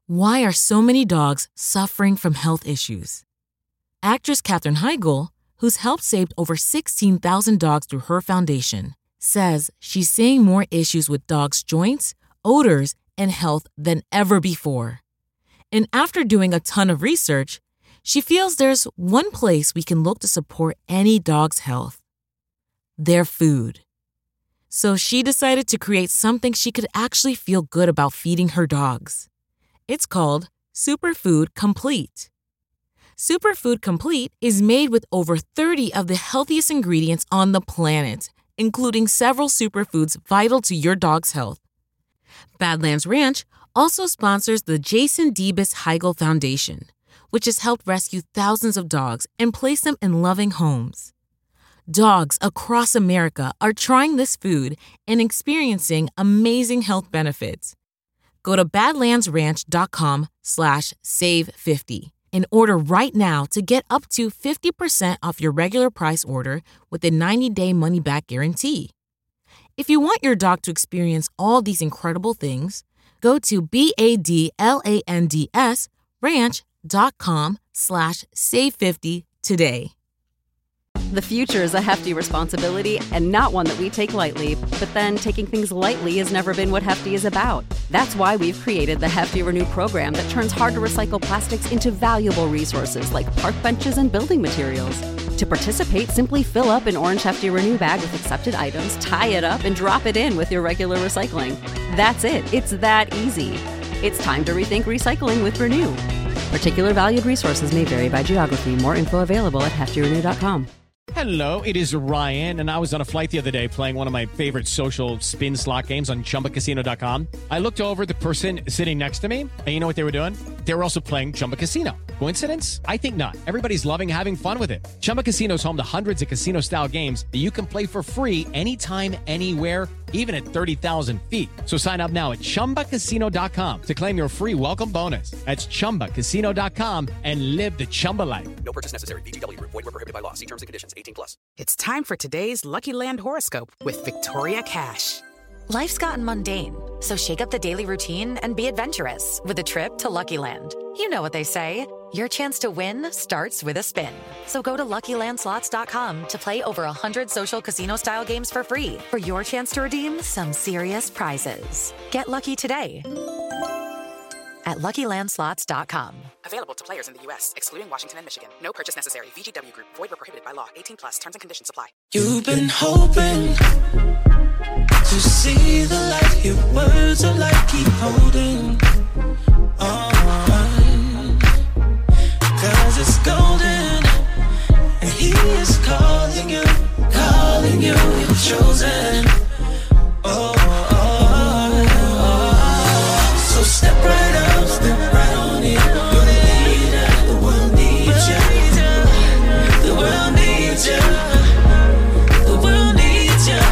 Why are so many dogs suffering from health issues? Actress Katherine Heigl, who's helped save over 16,000 dogs through her foundation, says she's seeing more issues with dogs' joints, odors, and health than ever before. And after doing a ton of research, she feels there's one place we can look to support any dog's health: their food. So she decided to create something she could actually feel good about feeding her dogs. It's called Superfood Complete. Superfood Complete is made with over 30 of the healthiest ingredients on the planet, including several superfoods vital to your dog's health. Badlands Ranch also sponsors the Jason Debus Heigl Foundation, which has helped rescue thousands of dogs and place them in loving homes. Dogs across America are trying this food and experiencing amazing health benefits. Go to badlandsranch.com/save50 and order right now to get up to 50% off your regular price order with a 90-day money-back guarantee. If you want your dog to experience all these incredible things, go to badlandsranch.com/save50 today. The future is a hefty responsibility and not one that we take lightly, but then taking things lightly has never been what Hefty is about. That's why we've created the Hefty Renew program that turns hard-to-recycle plastics into valuable resources like park benches and building materials. To participate, simply fill up an orange Hefty Renew bag with accepted items, tie it up, and drop it in with your regular recycling. That's it. It's that easy. It's time to rethink recycling with Renew. Particular valued resources may vary by geography. More info available at heftyrenew.com. Hello, it is Ryan, and I was on a flight the other day playing one of my favorite social spin slot games on ChumbaCasino.com. I looked over at the person sitting next to me, and you know what they were doing? They were also playing Chumba Casino. Coincidence? I think not. Everybody's loving having fun with it. Chumba Casino is home to hundreds of casino-style games that you can play for free anytime, anywhere, even at 30,000 feet. So sign up now at ChumbaCasino.com to claim your free welcome bonus. That's ChumbaCasino.com and live the Chumba life. No purchase necessary. VGW. Void were prohibited by law. See terms and conditions. 18+. It's time for today's Lucky Land horoscope with Victoria Cash. Life's gotten mundane, so shake up the daily routine and be adventurous with a trip to Lucky Land. You know what they say. Your chance to win starts with a spin. So go to LuckyLandSlots.com to play over 100 social casino-style games for free for your chance to redeem some serious prizes. Get lucky today at LuckyLandSlots.com. Available to players in the U.S., excluding Washington and Michigan. No purchase necessary. VGW Group. Void were prohibited by law. 18+. Terms and conditions apply. You've been hoping to see the light. Your words are like keep holding on. 'Cause it's golden, and he is calling you, you're chosen. So step right up, step right on in. You're the leader, the world needs you. The world needs you. The world needs you.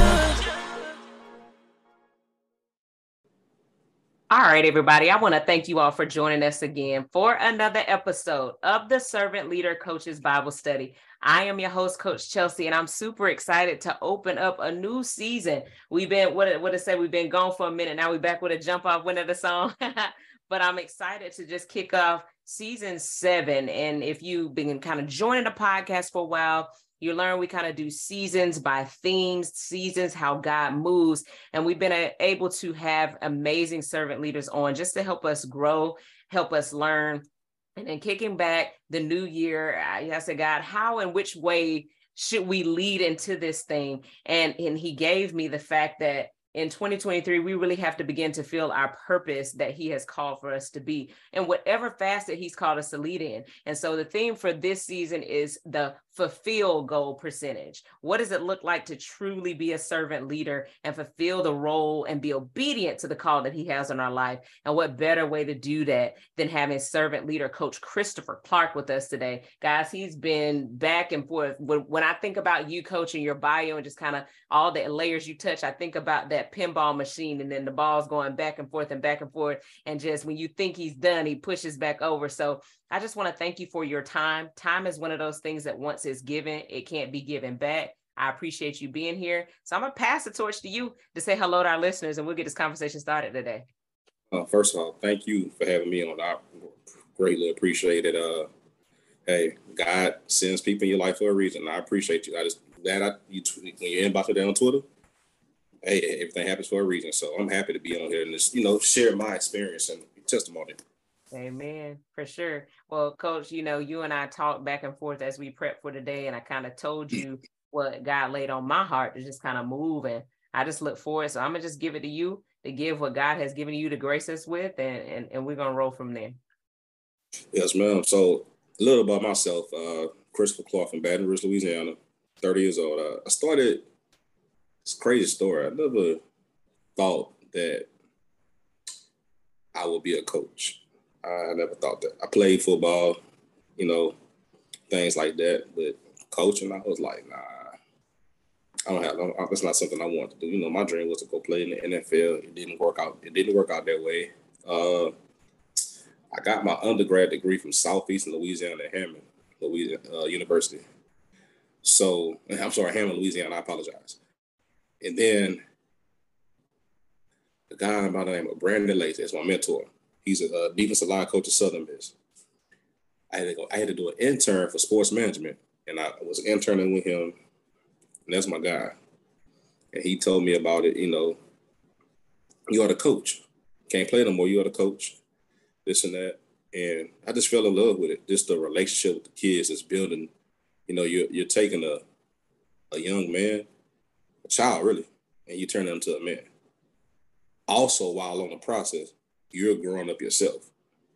All right, everybody. I want to thank you all for joining us again for another episode of the Servant Leader Coaches Bible Study. I am your host, Coach Chelsea, and I'm super excited to open up a new season. We've been, we've been gone for a minute. Now we're back with a jump off winner of the song. But I'm excited to just kick off season 7. And if you've been kind of joining the podcast for a while, you learn we kind of do seasons by themes, seasons, how God moves. And we've been able to have amazing servant leaders on just to help us grow, help us learn. And then kicking back the new year, I said, God, how and which way should we lead into this thing? And he gave me the fact that in 2023, we really have to begin to feel our purpose that he has called for us to be and whatever facet he's called us to lead in. And so the theme for this season is the fulfill goal percentage. What does it look like to truly be a servant leader and fulfill the role and be obedient to the call that he has on our life? And what better way to do that than having servant leader coach Christopher Clark with us today? Guys, he's been back and forth. When I think about you, coach, and your bio and just kind of all the layers you touch, I think about that pinball machine and then the ball's going back and forth and back and forth. And just when you think he's done, he pushes back over. So I just want to thank you for your time. Time is one of those things that once it's given, it can't be given back. I appreciate you being here. So I'm going to pass the torch to you to say hello to our listeners, and we'll get this conversation started today. First of all, thank you for having me on. I greatly appreciate it. Hey, God sends people in your life for a reason. I appreciate you. I just when you inbox it down on Twitter, hey, everything happens for a reason. So I'm happy to be on here and just share my experience and testimony. Amen. For sure. Well, Coach, you and I talked back and forth as we prep for today, and I kind of told you what God laid on my heart to just kind of move, and I just look forward. So I'm gonna just give it to you to give what God has given you to grace us with, and we're gonna roll from there. Yes, ma'am. So a little about myself. Christopher Clark from Baton Rouge, Louisiana, 30 years old. I started this crazy story. I never thought that I would be a coach. I never thought that. I played football, things like that. But coaching, I was like, nah, that's not something I wanted to do. My dream was to go play in the NFL. It didn't work out. It didn't work out that way. I got my undergrad degree from Southeastern Louisiana at Hammond University. So, I'm sorry, Hammond, Louisiana. I apologize. And then the guy by the name of Brandon Lace is my mentor. He's a defensive line coach at Southern Miss. I had to do an intern for sports management, and I was interning with him, and that's my guy. And he told me about it. You are the coach. Can't play no more. You are the coach. This and that. And I just fell in love with it. Just the relationship with the kids is building. You're taking a young man, a child really, and you turn them into a man. Also, while on the process, you're growing up yourself.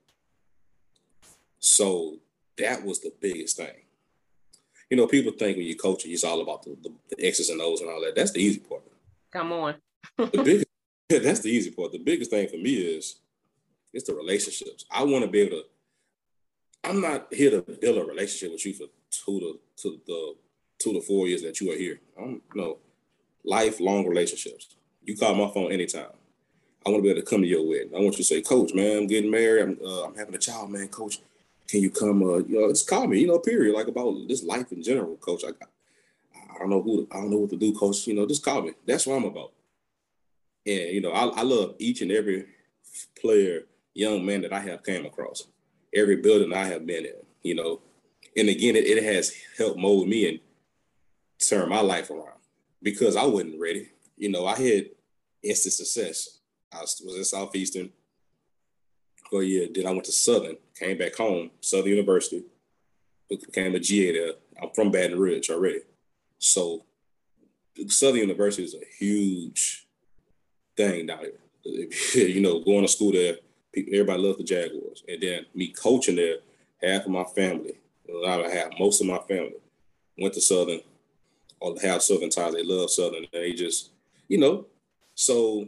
So that was the biggest thing. People think when you're coaching, it's all about the X's and O's and all that. That's the easy part. Come on. That's the easy part. The biggest thing for me is it's the relationships. I want to be able to. I'm not here to build a relationship with you for 2 to 4 years that you are here. Lifelong relationships. You call my phone anytime. I want to be able to come to your wedding. I want you to say, Coach, man, I'm getting married. I'm having a child, man. Coach, can you come? Just call me. Period. Like about this life in general, Coach. I don't know what to do, Coach. Just call me. That's what I'm about. And I love each and every player, young man that I have came across. Every building I have been in. And again, it has helped mold me and turn my life around because I wasn't ready. I had instant success. I was in Southeastern for a year. Then I went to Southern, came back home, Southern University, became a GA there. I'm from Baton Rouge already. So Southern University is a huge thing down here. Going to school there, everybody loves the Jaguars. And then me coaching there, half of my family, most of my family went to Southern or have Southern ties. They love Southern. And they just, so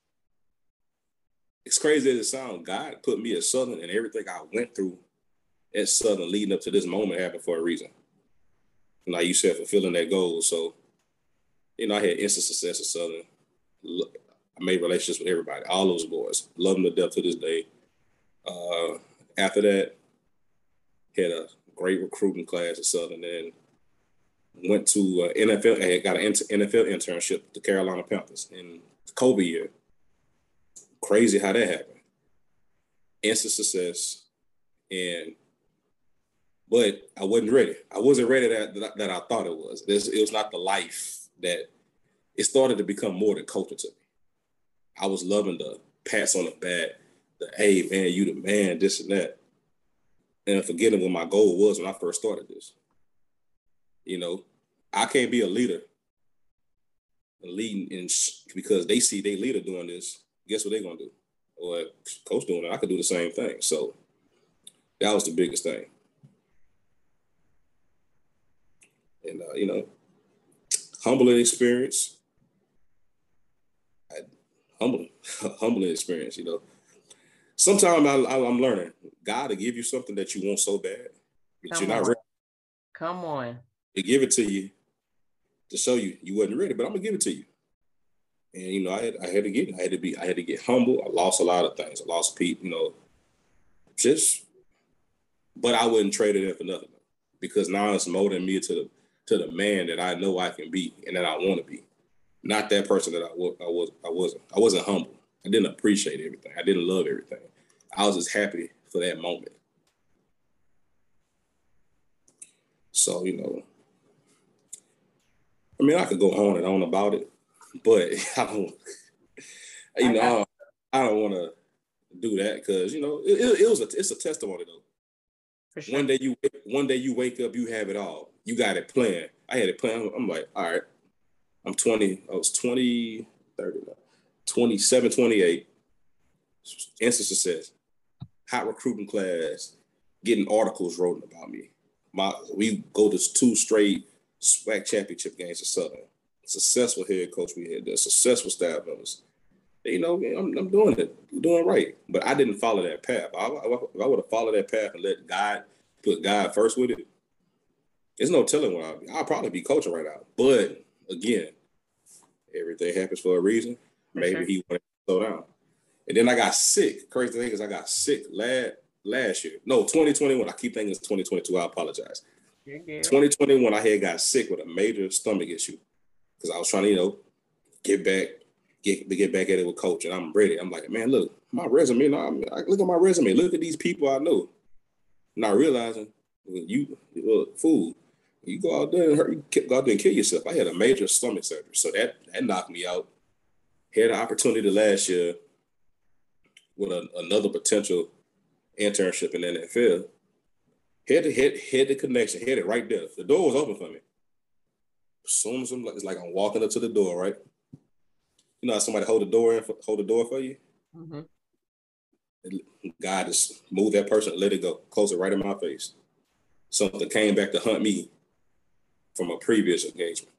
it's crazy as it sounds. God put me at Southern, and everything I went through at Southern leading up to this moment happened for a reason. Like you said, fulfilling that goal. So, I had instant success at Southern. I made relationships with everybody, all those boys. Love them to death to this day. After that, had a great recruiting class at Southern, and went to NFL. I got an NFL internship with the Carolina Panthers in the COVID year. Crazy how that happened. Instant success, but I wasn't ready. I wasn't ready that I thought it was. It was not the life that it started to become more than culture to me. I was loving the pats on the back, the hey man, you the man, this and that, and forgetting what my goal was when I first started this. I can't be a leader, leading because they see their leader doing this. Guess what they're gonna do? Or coach doing it, I could do the same thing. So that was the biggest thing. And humbling experience. Humbling experience. Sometimes I'm learning. God will give you something that you want so bad, but you're not ready. Come on. They give it to you to show you wasn't ready, but I'm gonna give it to you. And I had to get it. I had to get humble. I lost a lot of things. I lost people, but I wouldn't trade it in for nothing because now it's molding me to the man that I know I can be and that I want to be. Not that person that I wasn't. I wasn't humble. I didn't appreciate everything. I didn't love everything. I was just happy for that moment. So, you know, I mean, I could go on and on about it, but I don't, you know, I don't want to do that because, you know, it's a testimony though. For sure. One day you wake up, you have it all. You got it planned. I had it planned. I'm like, all right, I'm 20. I was 20, 30, 27, 28. Instant success. Hot recruiting class. Getting articles written about me. We go to 2 straight SWAC championship games at Southern. Successful head coach we had there. Successful staff members. You know, I'm doing it, doing right. But I didn't follow that path. If I would have followed that path and put God first with it, there's no telling what I'll probably be coaching right now. But again, everything happens for a reason. Maybe he wanted to slow down. And then I got sick. Crazy thing is I got sick last year. No, 2021. I keep thinking it's 2022. I apologize. 2021, I had got sick with a major stomach issue because I was trying to, you know, get back at it with coach, and I'm ready. I'm like, man, look, my resume. I look at my resume. Look at these people I know. Not realizing, fool, you go out there and go out there and kill yourself. I had a major stomach surgery, so that knocked me out. Had an opportunity last year with another potential internship in the NFL. Had the connection, had it right there. The door was open for me. As soon as it's like I'm walking up to the door, right? You know how somebody hold the door for you? Mm-hmm. God just moved that person, let it go, close it right in my face. Something came back to hunt me from a previous engagement.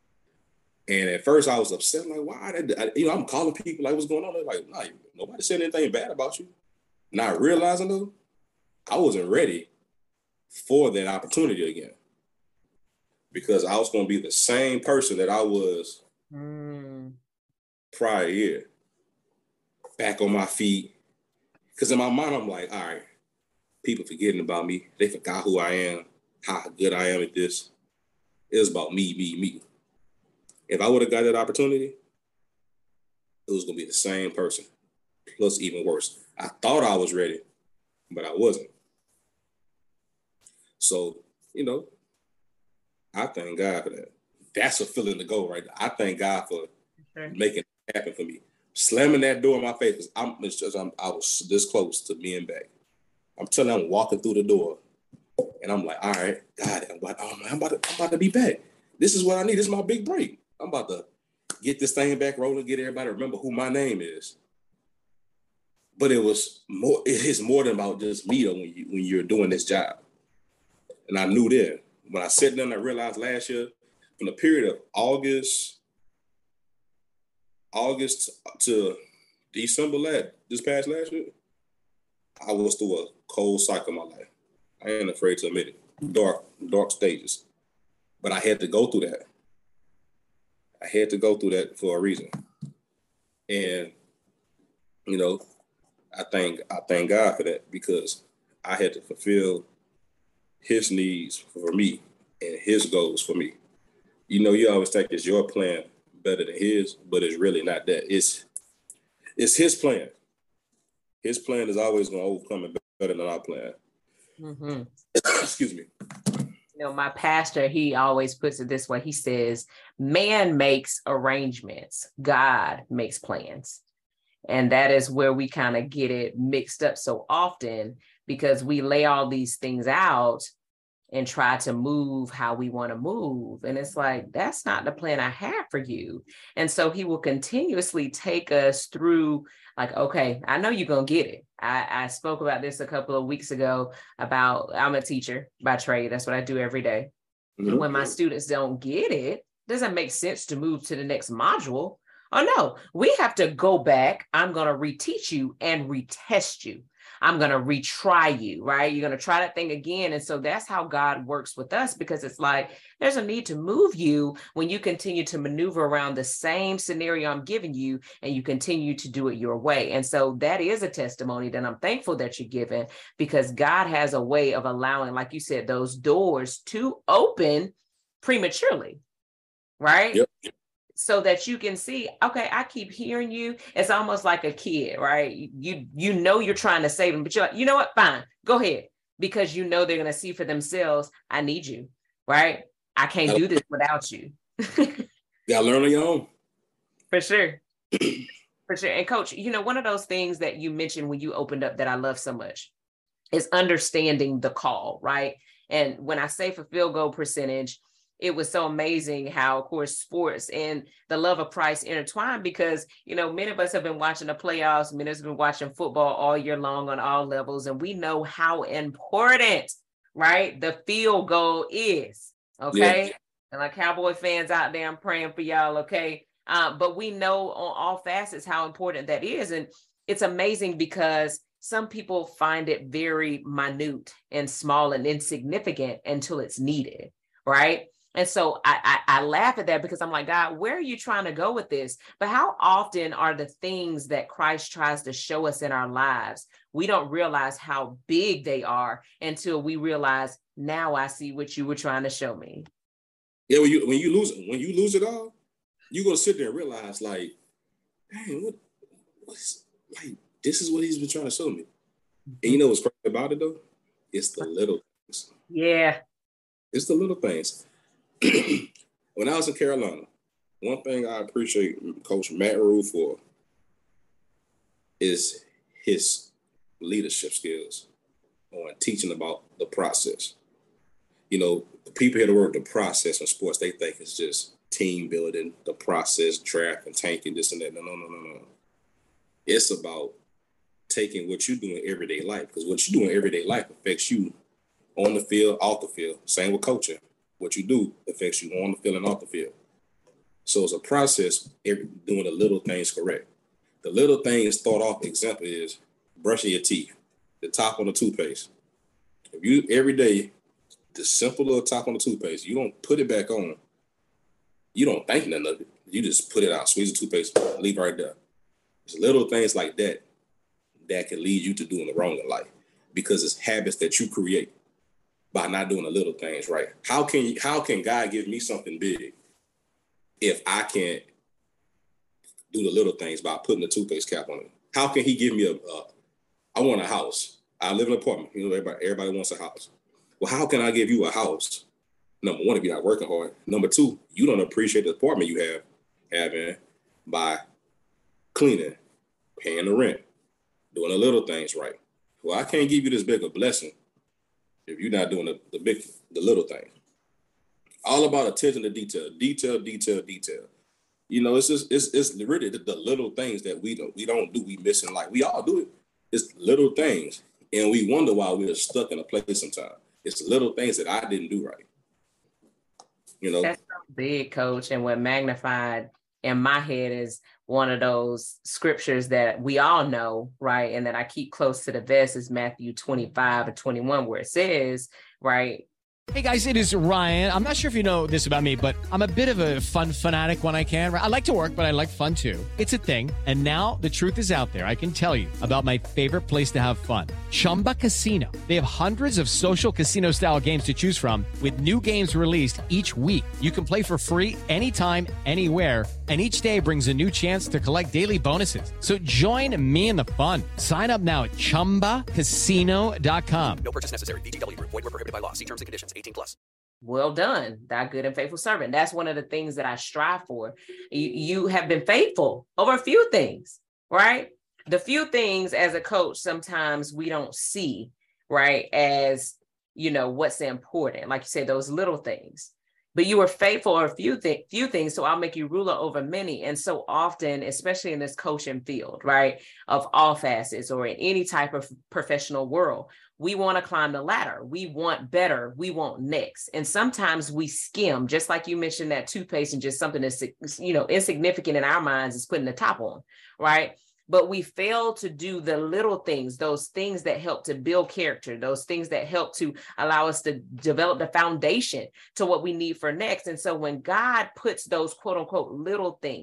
And at first I was upset, like, why? I'm calling people like, what's going on? They're like, nah, nobody said anything bad about you. Not realizing though, I wasn't ready for that opportunity again. Because I was going to be the same person that I was prior year. Back on my feet. Because in my mind, I'm like, all right, people forgetting about me. They forgot who I am, how good I am at this. It was about me. If I would have got that opportunity, it was going to be the same person. Plus even worse. I thought I was ready, but I wasn't. So, you know, I thank God for that. That's a feeling to go right there. I thank God for making it happen for me. Slamming that door in my face, I was this close to being back. I'm telling you, I'm walking through the door, and I'm like, all right, God, I'm about to be back. This is what I need. This is my big break. I'm about to get this thing back rolling, get everybody to remember who my name is. But it is more than about just me though, when you're doing this job. And I knew then. When I sat down, I realized last year, from the period of August to December this past last year, I was through a cold cycle of my life. I ain't afraid to admit it. Dark stages. But I had to go through that. I had to go through that for a reason. And, you know, I thank God for that because I had to fulfill his needs for me and his goals for me. You know, you always think it's your plan better than his, but it's really not that. It's his plan. His plan is always going to overcome it better than our plan. Mm-hmm. Excuse me. You know, my pastor, he always puts it this way. He says, man makes arrangements, God makes plans. And that is where we kind of get it mixed up so often because we lay all these things out and try to move how we want to move. And it's like, that's not the plan I have for you. And so he will continuously take us through like, okay, I know you're going to get it. I spoke about this a couple of weeks ago about, I'm a teacher by trade. That's what I do every day. Mm-hmm. And when my students don't get it, doesn't make sense to move to the next module. Oh no, we have to go back. I'm going to reteach you and retest you. I'm going to retry you, right? You're going to try that thing again. And so that's how God works with us because it's like, there's a need to move you when you continue to maneuver around the same scenario I'm giving you and you continue to do it your way. And so that is a testimony that I'm thankful that you're given because God has a way of allowing, like you said, those doors to open prematurely, right? Yep. so that you can see, okay, I keep hearing you. It's almost like a kid, right? You know you're trying to save them, but you're like, you know what? Fine, go ahead. Because you know they're going to see for themselves, I need you, right? I can't do this without you. Gotta learn on your own. For sure. For sure. And Coach, you know, one of those things that you mentioned when you opened up that I love so much is understanding the call, right? And when I say for field goal percentage, it was so amazing how, of course, sports and the love of Christ intertwined, because, you know, many of us have been watching the playoffs, many of us have been watching football all year long on all levels, and we know how important, right, the field goal is, okay? Yeah. And like Cowboy fans out there, I'm praying for y'all, okay? But we know on all facets how important that is. And it's amazing because some people find it very minute and small and insignificant until it's needed, right? And so I laugh at that because I'm like, God, where are you trying to go with this? But how often are the things that Christ tries to show us in our lives, we don't realize how big they are until we realize, now I see what you were trying to show me. Yeah, when you lose it all, you're gonna sit there and realize, like, dang, what's like, this is what he's been trying to show me. And you know what's crazy about it though? It's the little things. Yeah. It's the little things. When I was in Carolina, one thing I appreciate Coach Matt Rhule for is his leadership skills on teaching about the process. You know, the people hear the word the process in sports, they think it's just team building, the process, draft and tanking, this and that. No. It's about taking what you do in everyday life, because what you do in everyday life affects you on the field, off the field. Same with coaching. What you do affects you on the field and off the field. So it's a process, doing the little things correct. The little things start off, example is brushing your teeth, the top on the toothpaste. If you, every day, the simple little top on the toothpaste, you don't put it back on, you don't think nothing of it. You just put it out, squeeze the toothpaste, leave it right there. It's little things like that that can lead you to doing the wrong in life, because it's habits that you create by not doing the little things right. How can God give me something big if I can't do the little things by putting the toothpaste cap on it? How can he give me I want a house. I live in an apartment. You know, everybody wants a house. Well, how can I give you a house? Number one, if you're not working hard. Number two, you don't appreciate the apartment you have in by cleaning, paying the rent, doing the little things right. Well, I can't give you this big a blessing if you're not doing the little things. All about attention to detail. You know, it's really the little things that we don't do, we miss in life. We all do it. It's little things. And we wonder why we're stuck in a place sometimes. It's little things that I didn't do right. You know, that's so big, Coach. And what magnified in my head is one of those scriptures that we all know, right? And that I keep close to the vest is Matthew 25:21, where it says, right? Hey guys, it is Ryan. I'm not sure if you know this about me, but I'm a bit of a fun fanatic when I can. I like to work, but I like fun too. It's a thing. And now the truth is out there. I can tell you about my favorite place to have fun. Chumba Casino. They have hundreds of social casino style games to choose from with new games released each week. You can play for free anytime, anywhere. And each day brings a new chance to collect daily bonuses. So join me in the fun. Sign up now at ChumbaCasino.com. No purchase necessary. VGW Group. Void where prohibited by law. See terms and conditions. 18+. Well done, thy good and faithful servant. That's one of the things that I strive for. You have been faithful over a few things, right? The few things as a coach, sometimes we don't see, right, as, you know, what's important. Like you said, those little things. But you were faithful or a few things, so I'll make you ruler over many. And so often, especially in this coaching field, right, of all facets or in any type of professional world, we want to climb the ladder. We want better. We want next. And sometimes we skim, just like you mentioned that toothpaste and just something that's, you know, insignificant in our minds is putting the top on, right? But we fail to do the little things, those things that help to build character, those things that help to allow us to develop the foundation to what we need for next. And so when God puts those quote unquote little things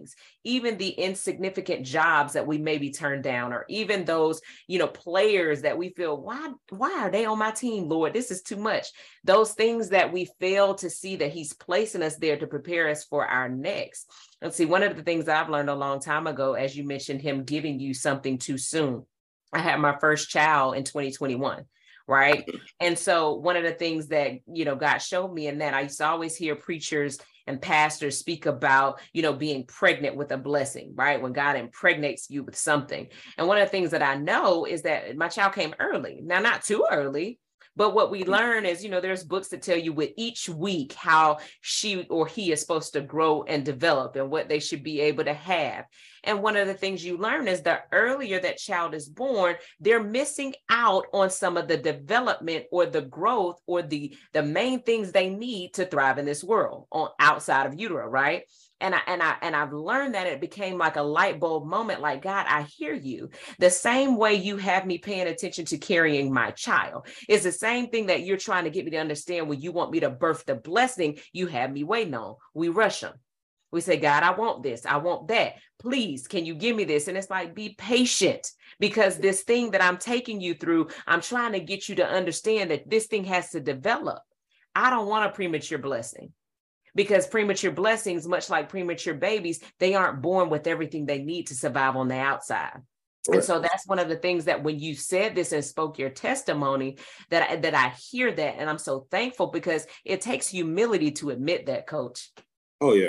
even the insignificant jobs that we maybe turned down, or even those, players that we feel, why are they on my team, Lord? This is too much. Those things that we fail to see that he's placing us there to prepare us for our next. And see, one of the things that I've learned a long time ago, as you mentioned, him giving you something too soon. I had my first child in 2021. Right. And so one of the things that, God showed me in that, I used to always hear preachers and pastors speak about, being pregnant with a blessing, right? When God impregnates you with something. And one of the things that I know is that my child came early. Now, not too early, but what we learn is, there's books that tell you with each week how she or he is supposed to grow and develop and what they should be able to have. And one of the things you learn is the earlier that child is born, they're missing out on some of the development or the growth or the main things they need to thrive in this world on outside of utero, right? And I've learned that it became like a light bulb moment, like, God, I hear you. The same way you have me paying attention to carrying my child is the same thing that you're trying to get me to understand when you want me to birth the blessing you have me waiting on. We rush them. We say, God, I want this. I want that. Please, can you give me this? And it's like, be patient, because this thing that I'm taking you through, I'm trying to get you to understand that this thing has to develop. I don't want a premature blessing. Because premature blessings, much like premature babies, they aren't born with everything they need to survive on the outside. Right. And so that's one of the things that when you said this and spoke your testimony, that I hear that. And I'm so thankful, because it takes humility to admit that, Coach. Oh, yeah.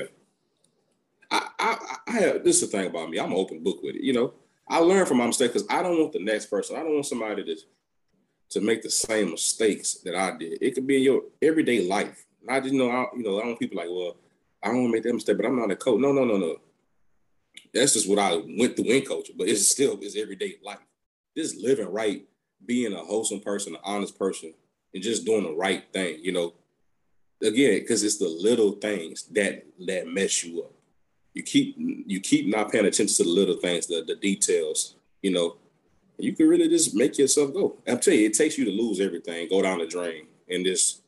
I have, this is the thing about me. I'm an open book with it. I learn from my mistakes, because I don't want the next person. I don't want somebody to make the same mistakes that I did. It could be in your everyday life. I just I don't people like, well, I don't want to make that mistake, but I'm not a coach. No. That's just what I went through in coaching, but it's everyday life. Just living right, being a wholesome person, an honest person, and just doing the right thing, Again, because it's the little things that mess you up. You keep not paying attention to the little things, the details, you can really just make yourself go. I'm telling you, it takes you to lose everything, go down the drain, and just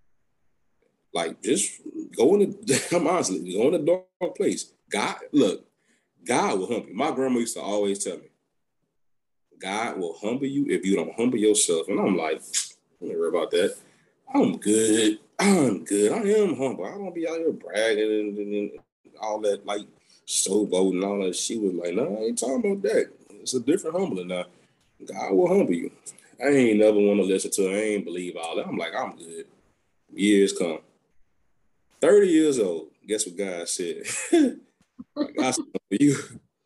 go in the dark place. God will humble you. My grandma used to always tell me, God will humble you if you don't humble yourself. And I'm like, I don't worry about that. I'm good. I am humble. I don't be out here bragging and all that, like showboating and all that. She was like, no, I ain't talking about that. It's a different humbling now. God will humble you. I ain't never want to listen to it. I ain't believe all that. I'm like, I'm good. Years come. 30 years old. Guess what God said? God said for you.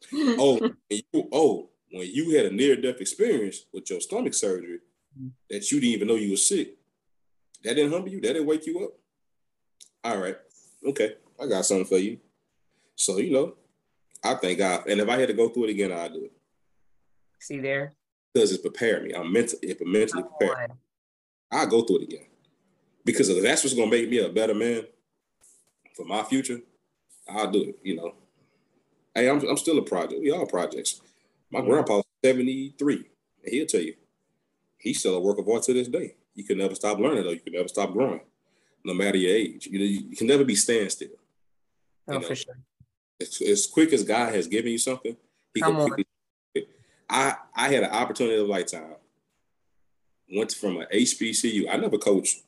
When you had a near-death experience with your stomach surgery that you didn't even know you were sick, that didn't humble you? That didn't wake you up? All right. Okay. I got something for you. So, I thank God. And if I had to go through it again, I'd do it. See there? Because it's prepared me. I'm mentally prepared. I'll go through it again. Because if that's what's going to make me a better man for my future, I'll do it, Hey, I'm still a project. We all projects. My grandpa's 73, and he'll tell you, he's still a work of art to this day. You can never stop learning, though. You can never stop growing, no matter your age. You can never be standstill. For sure. As quick as God has given you something, he can quickly. I had an opportunity of a lifetime. Went from an HBCU. I never coached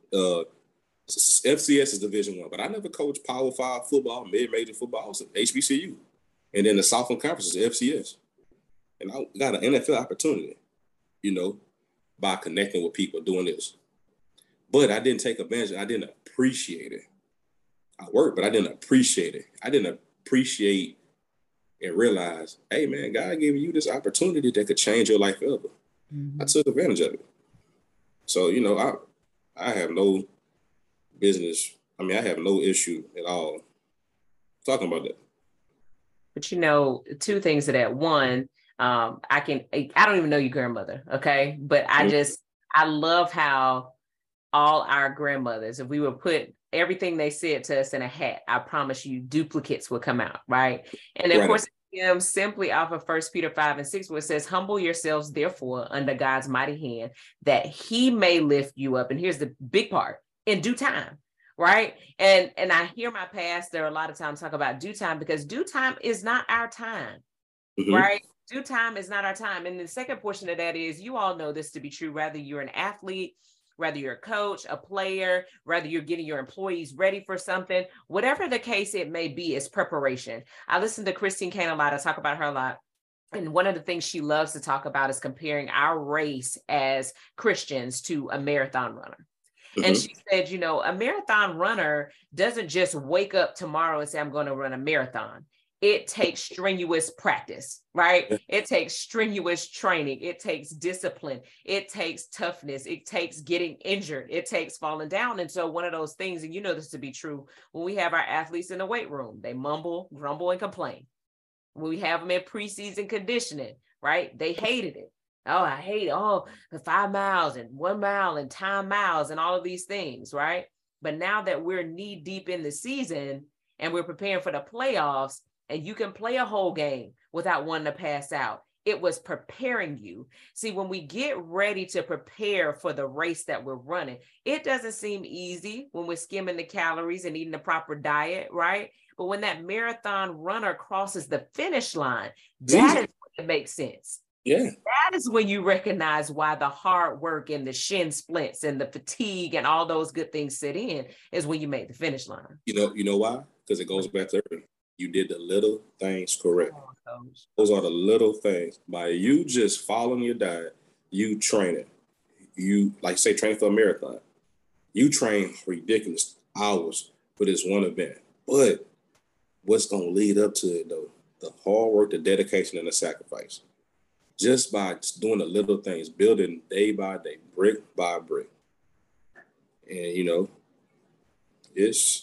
FCS is Division I, but I never coached Power 5 football, mid-major football. I was at HBCU. And then the Southland Conference is FCS. And I got an NFL opportunity, by connecting with people doing this. But I didn't take advantage. I didn't appreciate it. I worked, but I didn't appreciate it. I didn't appreciate and realize, hey, man, God gave you this opportunity that could change your life forever. Mm-hmm. I took advantage of it. So, I have no business. I have no issue at all talking about that. But, two things to that. One, I don't even know your grandmother, okay? But I love how all our grandmothers, if we would put everything they said to us in a hat, I promise you duplicates will come out, right? And of course, simply off of 1 Peter 5:6, where it says, humble yourselves, therefore, under God's mighty hand, that he may lift you up. And here's the big part, in due time. right? And I hear my pastor a lot of times talk about due time, because due time is not our time, right? Due time is not our time. And the second portion of that is, you all know this to be true, whether you're an athlete, whether you're a coach, a player, whether you're getting your employees ready for something, whatever the case it may be, is preparation. I listen to Christine Kane a lot. I talk about her a lot. And one of the things she loves to talk about is comparing our race as Christians to a marathon runner. And she said, you know, a marathon runner doesn't just wake up tomorrow and say, I'm going to run a marathon. It takes strenuous practice, right? It takes strenuous training. It takes discipline. It takes toughness. It takes getting injured. It takes falling down. And so one of those things, and you know this to be true, when we have our athletes in the weight room, they mumble, grumble, and complain. When we have them in preseason conditioning, right? They hated it. Oh, I hate the 5 miles and 1 mile and time miles and all of these things, right? But now that we're knee deep in the season and we're preparing for the playoffs, and you can play a whole game without wanting to pass out, it was preparing you. See, when we get ready to prepare for the race that we're running, it doesn't seem easy when we're skimming the calories and eating the proper diet, right? But when that marathon runner crosses the finish line, that is when it makes sense. Yeah. That is when you recognize why the hard work and the shin splints and the fatigue and all those good things sit in, is when you make the finish line. You know why? Because it goes back to earlier. You did the little things correct. Those are the little things. By you just following your diet, you training. You, like say, training for a marathon. You train ridiculous hours for this one event. But what's going to lead up to it, though? The hard work, the dedication, and the sacrifice. Just by doing the little things, building day by day, brick by brick. And, you know, it's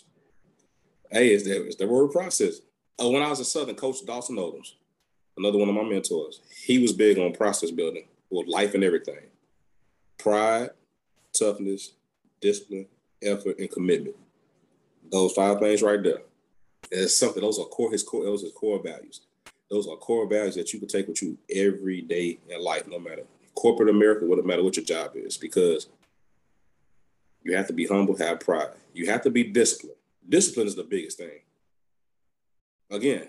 the word process. When I was a Southern, Coach Dawson Odoms, another one of my mentors, he was big on process building with life and everything. Pride, toughness, discipline, effort, and commitment. Those 5 things right there. Those are his core values. Those are core values that you can take with you every day in life, no matter corporate America, no matter what your job is, because you have to be humble, have pride. You have to be disciplined. Discipline is the biggest thing. Again,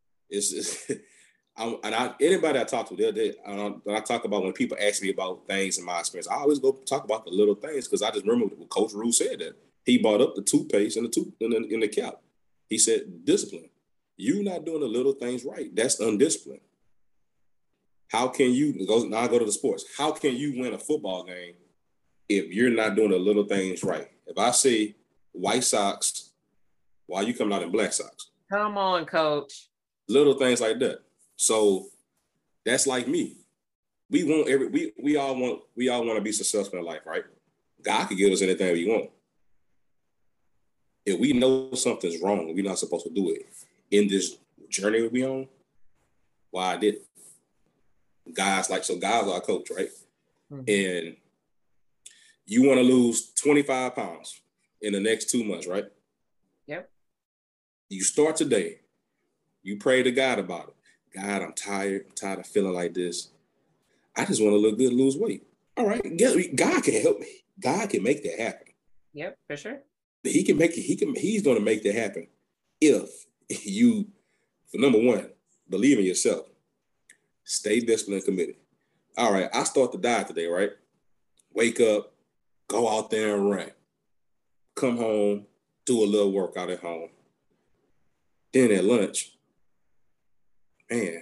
anybody I talk to the other day, when I talk about, when people ask me about things in my experience, I always go talk about the little things, because I just remember what Coach Rue said, that he bought up the toothpaste and the cap. He said, discipline. You not doing the little things right. That's undisciplined. How can you now I go to the sports? How can you win a football game if you're not doing the little things right? If I say white socks, why you coming out in black socks? Come on, Coach. Little things like that. So that's like me. We all want to be successful in life, right? God can give us anything we want. If we know something's wrong, we're not supposed to do it in this journey we on, why I did it. Guys are our coach, right? And you want to lose 25 pounds in the next 2 months, right? Yep. You start today. You pray to God about it. God, I'm tired. I'm tired of feeling like this. I just want to look good and lose weight. All right. God can help me. God can make that happen. Yep, for sure. He can make it. He's going to make that happen if you, for number one, believe in yourself. Stay disciplined and committed. All right, I start the diet today, right? Wake up, go out there and run. Come home, do a little workout at home. Then at lunch, man,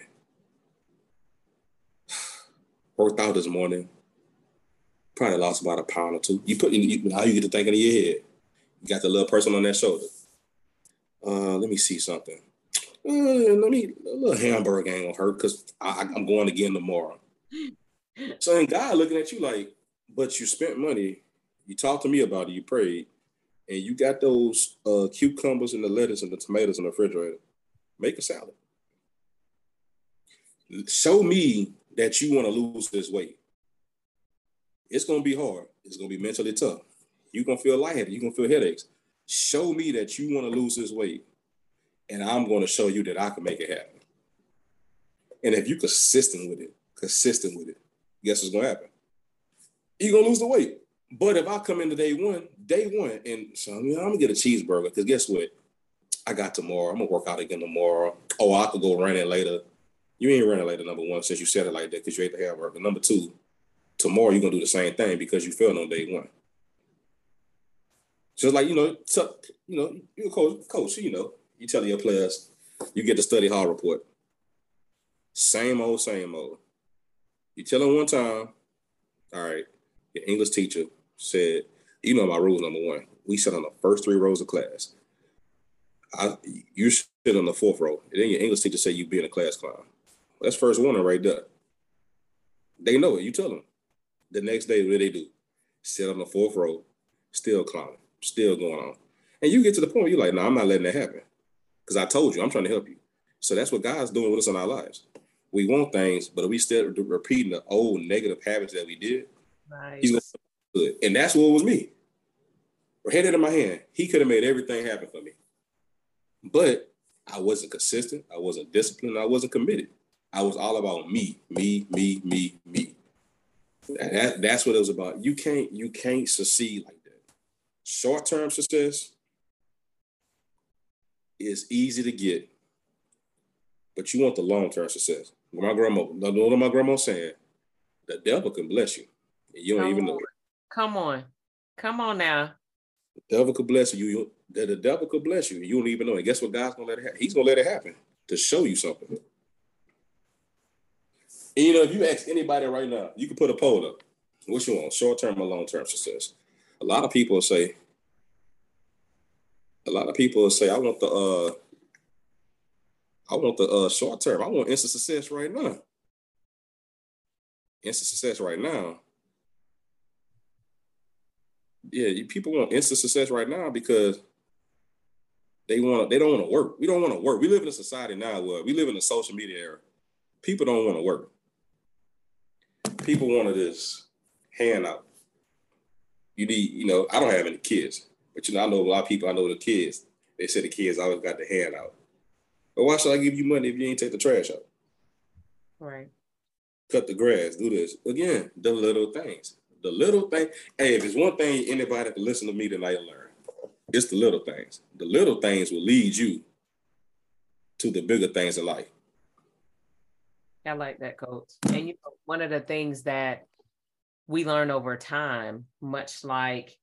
worked out this morning. Probably lost about a pound or two. Now you get to thinking in your head. You got the little person on that shoulder. Let me see something. A little hamburger ain't gonna hurt because I'm going again tomorrow. So then God looking at you like, but you spent money. You talked to me about it. You prayed. And you got those cucumbers and the lettuce and the tomatoes in the refrigerator. Make a salad. Show me that you want to lose this weight. It's going to be hard. It's going to be mentally tough. You're going to feel lightheaded. You're going to feel headaches. Show me that you want to lose this weight. And I'm going to show you that I can make it happen. And if you're consistent with it, guess what's going to happen? You're going to lose the weight. But if I come into day one, and so I'm gonna get a cheeseburger because guess what? I got tomorrow. I'm gonna work out again tomorrow. Oh, I could go running later. You ain't running later, number one, since you said it like that because you ate the hamburger. Number two, tomorrow you're gonna do the same thing because you failed on day one. So it's like, you're a coach, you tell your players, you get the study hall report. Same old. You tell them one time, all right, your English teacher said, my rules, number one. We sit on the first 3 rows of class. You sit on the 4th row. And then your English teacher said you be in a class clown. That's first warning right there. They know it. You tell them. The next day, what do they do? Sit on the 4th row, still clowning, still going on. And you get to the point where you're like, no, I'm not letting that happen. Because I told you, I'm trying to help you. So that's what God's doing with us in our lives. We want things, but if we still repeating the old negative habits that we did, nice. He's going to do it. And that's what was me. Headed in my hand, he could have made everything happen for me. But I wasn't consistent. I wasn't disciplined. I wasn't committed. I was all about me. That's what it was about. You can't succeed like that. Short-term success is easy to get, but you want the long-term success. What my grandma saying, the devil can bless you, and you don't even know it. Come on now. The devil could bless you. The devil could bless you, and you don't even know it. Guess what? God's gonna let it happen. He's gonna let it happen to show you something. And if you ask anybody right now, you can put a poll up. What you want, short-term or long-term success? A lot of people will say, I want the short-term. I want instant success right now. Instant success right now. Yeah, people want instant success right now because they don't want to work. We don't want to work. We live in a society now where we live in a social media era. People don't want to work. People want to just hand out. You need, I don't have any kids, but I know a lot of people. I know the kids. They say the kids always got the hand out. But why should I give you money if you ain't take the trash out? Right. Cut the grass. Do this again. The little things. The little thing. Hey, if it's one thing anybody can listen to me tonight and learn, it's the little things. The little things will lead you to the bigger things in life. I like that, Coach. And one of the things that we learn over time, much like,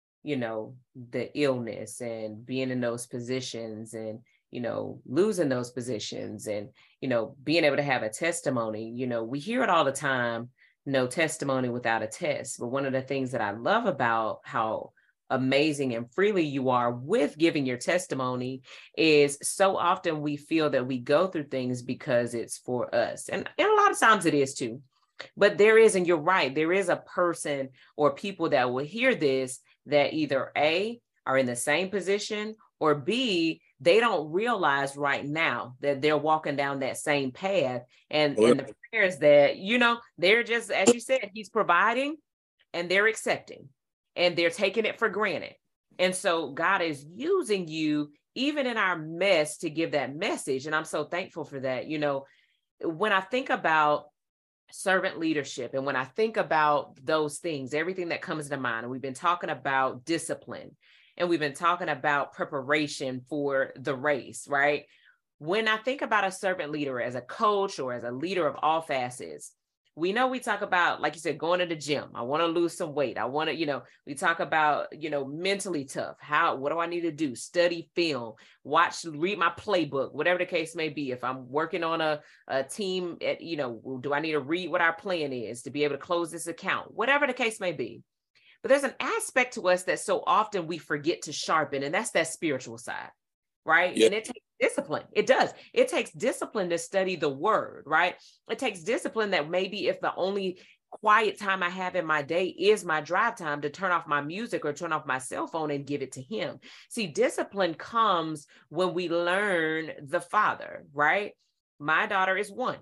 the illness and being in those positions and, losing those positions and, being able to have a testimony, we hear it all the time, no testimony without a test. But one of the things that I love about how amazing and freely you are with giving your testimony is so often we feel that we go through things because it's for us. And a lot of times it is too. But there is, and you're right, there is a person or people that will hear this that either A, are in the same position, or B, they don't realize right now that they're walking down that same path. And the prayers that, they're just, as you said, he's providing and they're accepting and they're taking it for granted. And so God is using you even in our mess to give that message. And I'm so thankful for that. When I think about servant leadership, and when I think about those things, everything that comes to mind, and we've been talking about discipline, and we've been talking about preparation for the race, right? When I think about a servant leader as a coach or as a leader of all facets, we talk about, like you said, going to the gym. I want to lose some weight. I want to, we talk about, mentally tough. What do I need to do? Study film, read my playbook, whatever the case may be. If I'm working on a team, do I need to read what our plan is to be able to close this account? Whatever the case may be. But there's an aspect to us that so often we forget to sharpen, and that's that spiritual side, right? Yep. And it takes discipline. It does. It takes discipline to study the word, right? It takes discipline that maybe if the only quiet time I have in my day is my drive time, to turn off my music or turn off my cell phone and give it to him. See, discipline comes when we learn the Father, right? My daughter is 1.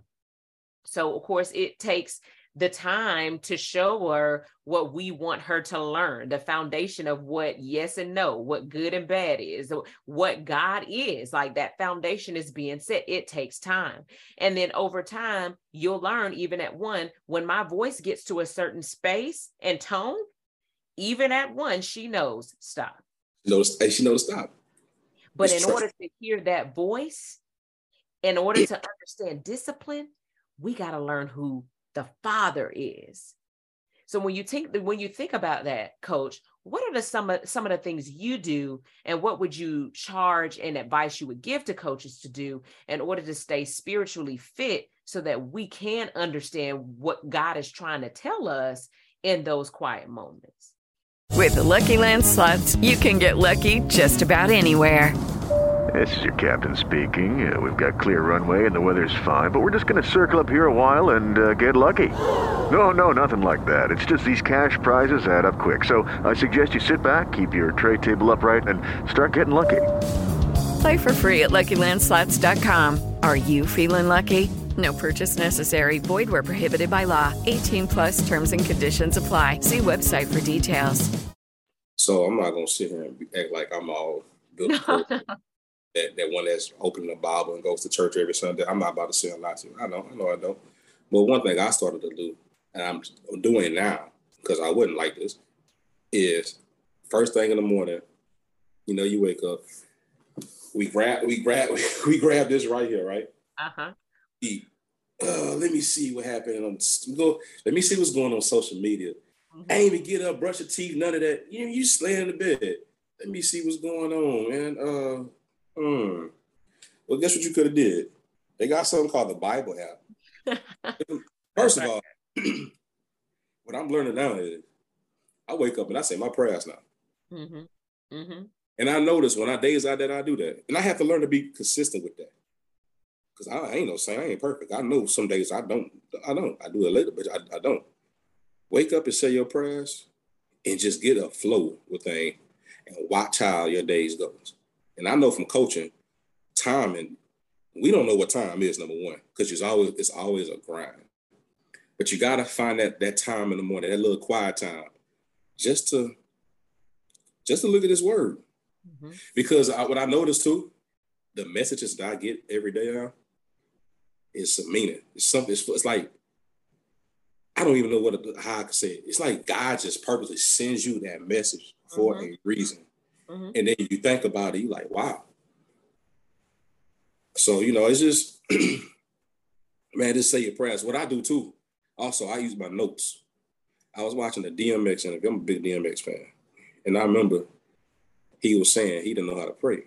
So of course it takes the time to show her what we want her to learn, the foundation of what yes and no, what good and bad is, what God is. Like, that foundation is being set. It takes time. And then over time, you'll learn, even at 1, when my voice gets to a certain space and tone, even at one, she knows stop. She knows to stop. But in order to hear that voice, in order to understand discipline, we got to learn who the Father is. So when you think about that, Coach, what are some of the things you do, and what would you charge and advice you would give to coaches to do in order to stay spiritually fit so that we can understand what God is trying to tell us in those quiet moments? With the Lucky Land Slots, you can get lucky just about anywhere. This is your captain speaking. We've got clear runway and the weather's fine, but we're just going to circle up here a while and get lucky. No, nothing like that. It's just these cash prizes add up quick. So I suggest you sit back, keep your tray table upright, and start getting lucky. Play for free at LuckyLandSlots.com. Are you feeling lucky? No purchase necessary. Void where prohibited by law. 18+ terms and conditions apply. See website for details. So I'm not going to sit here and act like I'm all built that one that's opening the Bible and goes to church every Sunday. I'm not about to say a lot to you. I know I don't. But one thing I started to do, and I'm doing it now because I wouldn't like this, is first thing in the morning, you wake up, we grab this right here, right? Uh-huh. Let me see what happened. Let me see what's going on social media. Mm-hmm. I ain't even get up, brush your teeth, none of that. You laying in the bed. Let me see what's going on, man. Well, guess what you could have did? They got something called the Bible app. First of all, what I'm learning now is I wake up and I say my prayers now. Mm-hmm. Mm-hmm. And I notice when days out that I do that. And I have to learn to be consistent with that. Because I ain't no saint. I ain't perfect. I know some days I don't. I do a little bit. I don't. Wake up and say your prayers and just get a flow with things and watch how your days goes. And I know from coaching, timing, we don't know what time is, number one, because it's always a grind. But you got to find that time in the morning, that little quiet time, just to look at this word. Mm-hmm. Because what I noticed too, the messages that I get every day now is some meaning. It's something. It's like, I don't even know how I can say it. It's like God just purposely sends you that message for a reason. Mm-hmm. And then you think about it, you're like, wow. So, it's just, man, just say your prayers. What I do too, also, I use my notes. I was watching the DMX interview. I'm a big DMX fan. And I remember he was saying he didn't know how to pray.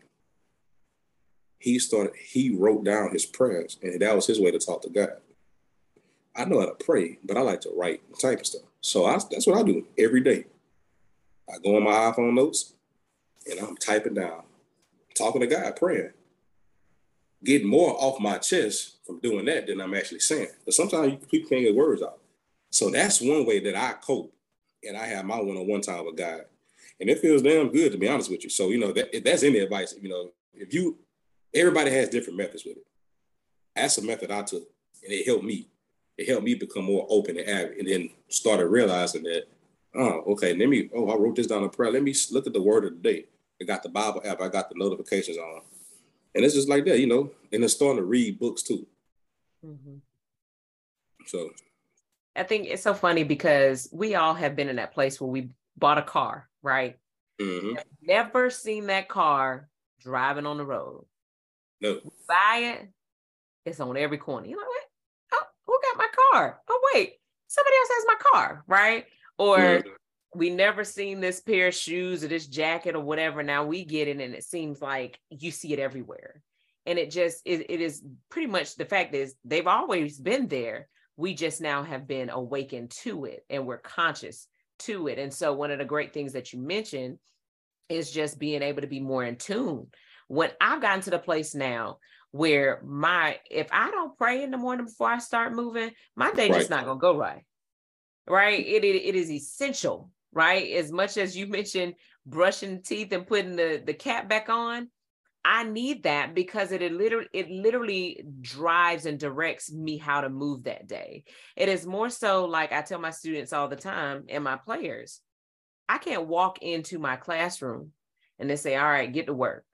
He wrote down his prayers, and that was his way to talk to God. I know how to pray, but I like to write and type and stuff. So that's what I do every day. I go on my iPhone notes, and I'm typing down, talking to God, praying. Getting more off my chest from doing that than I'm actually saying. But sometimes people can't get words out. So that's one way that I cope, and I have my one-on-one time with God. And it feels damn good, to be honest with you. So, if that's any advice, everybody has different methods with it. That's a method I took, and it helped me. It helped me become more open and then started realizing that, I wrote this down in prayer. Let me look at the word of the day. I got the Bible app. I got the notifications on. And it's just like that, and it's starting to read books too. Mm-hmm. So. I think it's so funny because we all have been in that place where we bought a car, right? Mm-hmm. Never seen that car driving on the road. No. We buy it. It's on every corner. You're like, what? Oh, who got my car? Oh, wait, somebody else has my car, right? Or we never seen this pair of shoes or this jacket or whatever. Now we get it and it seems like you see it everywhere. And it is pretty much, the fact is they've always been there. We just now have been awakened to it and we're conscious to it. And so one of the great things that you mentioned is just being able to be more in tune. When I've gotten to the place now where if I don't pray in the morning before I start moving, my day just not going to go right. Right. It is essential. Right. As much as you mentioned brushing teeth and putting the cap back on, I need that because it literally drives and directs me how to move that day. It is more so like I tell my students all the time and my players, I can't walk into my classroom and they say, all right, get to work.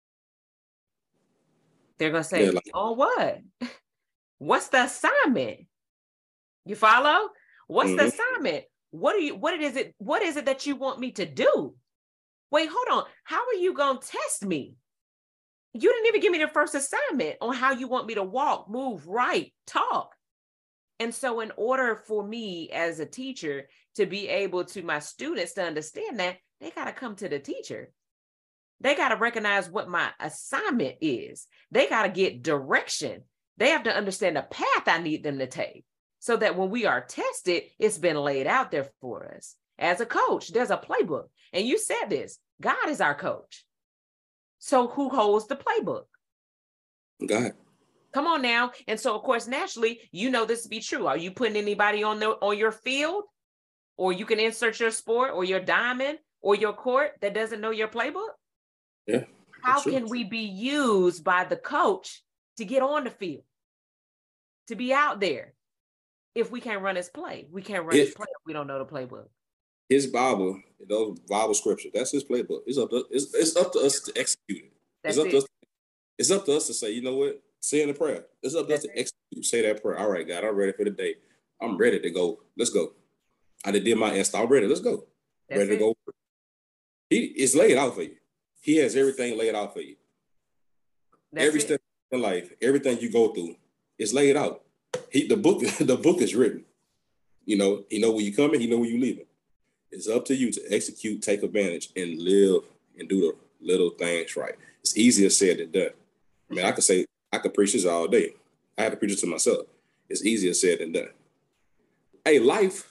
They're going to say, oh, what? What's the assignment? You follow? What's the assignment? What is it that you want me to do? Wait, hold on. How are you going to test me? You didn't even give me the first assignment on how you want me to walk, move, write, talk. And so in order for me as a teacher to be able to my students to understand that, they got to come to the teacher. They got to recognize what my assignment is. They got to get direction. They have to understand the path I need them to take so that when we are tested, it's been laid out there for us. As a coach, there's a playbook. And you said this, God is our coach. So who holds the playbook? God. Come on now. And so, of course, naturally, you know this to be true. Are you putting anybody on your field? Or you can insert your sport or your diamond or your court that doesn't know your playbook? Yeah. How can we be used by the coach to get on the field, to be out there, if we can't run his play? We can't run his play if we don't know the playbook. His Bible, those Bible scripture, that's his playbook. It's up to us to execute it. It's up to us to say, you know what? Say in the prayer. It's up to us to execute. Say that prayer. All right, God, I'm ready for the day. I'm ready to go. Let's go. I did my install. I'm ready. Let's go. Ready to go. It's laid out for you. He has everything laid out for you. Every step in life, everything you go through, is laid out. The book is written. You know, he know where you coming, he know where you leaving. It's up to you to execute, take advantage, and live and do the little things right. It's easier said than done. I mean, I could preach this all day. I had to preach it to myself. It's easier said than done. Hey, life,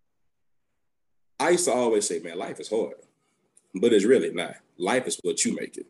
I used to always say, man, life is hard. But it's really not. Life is what you make it.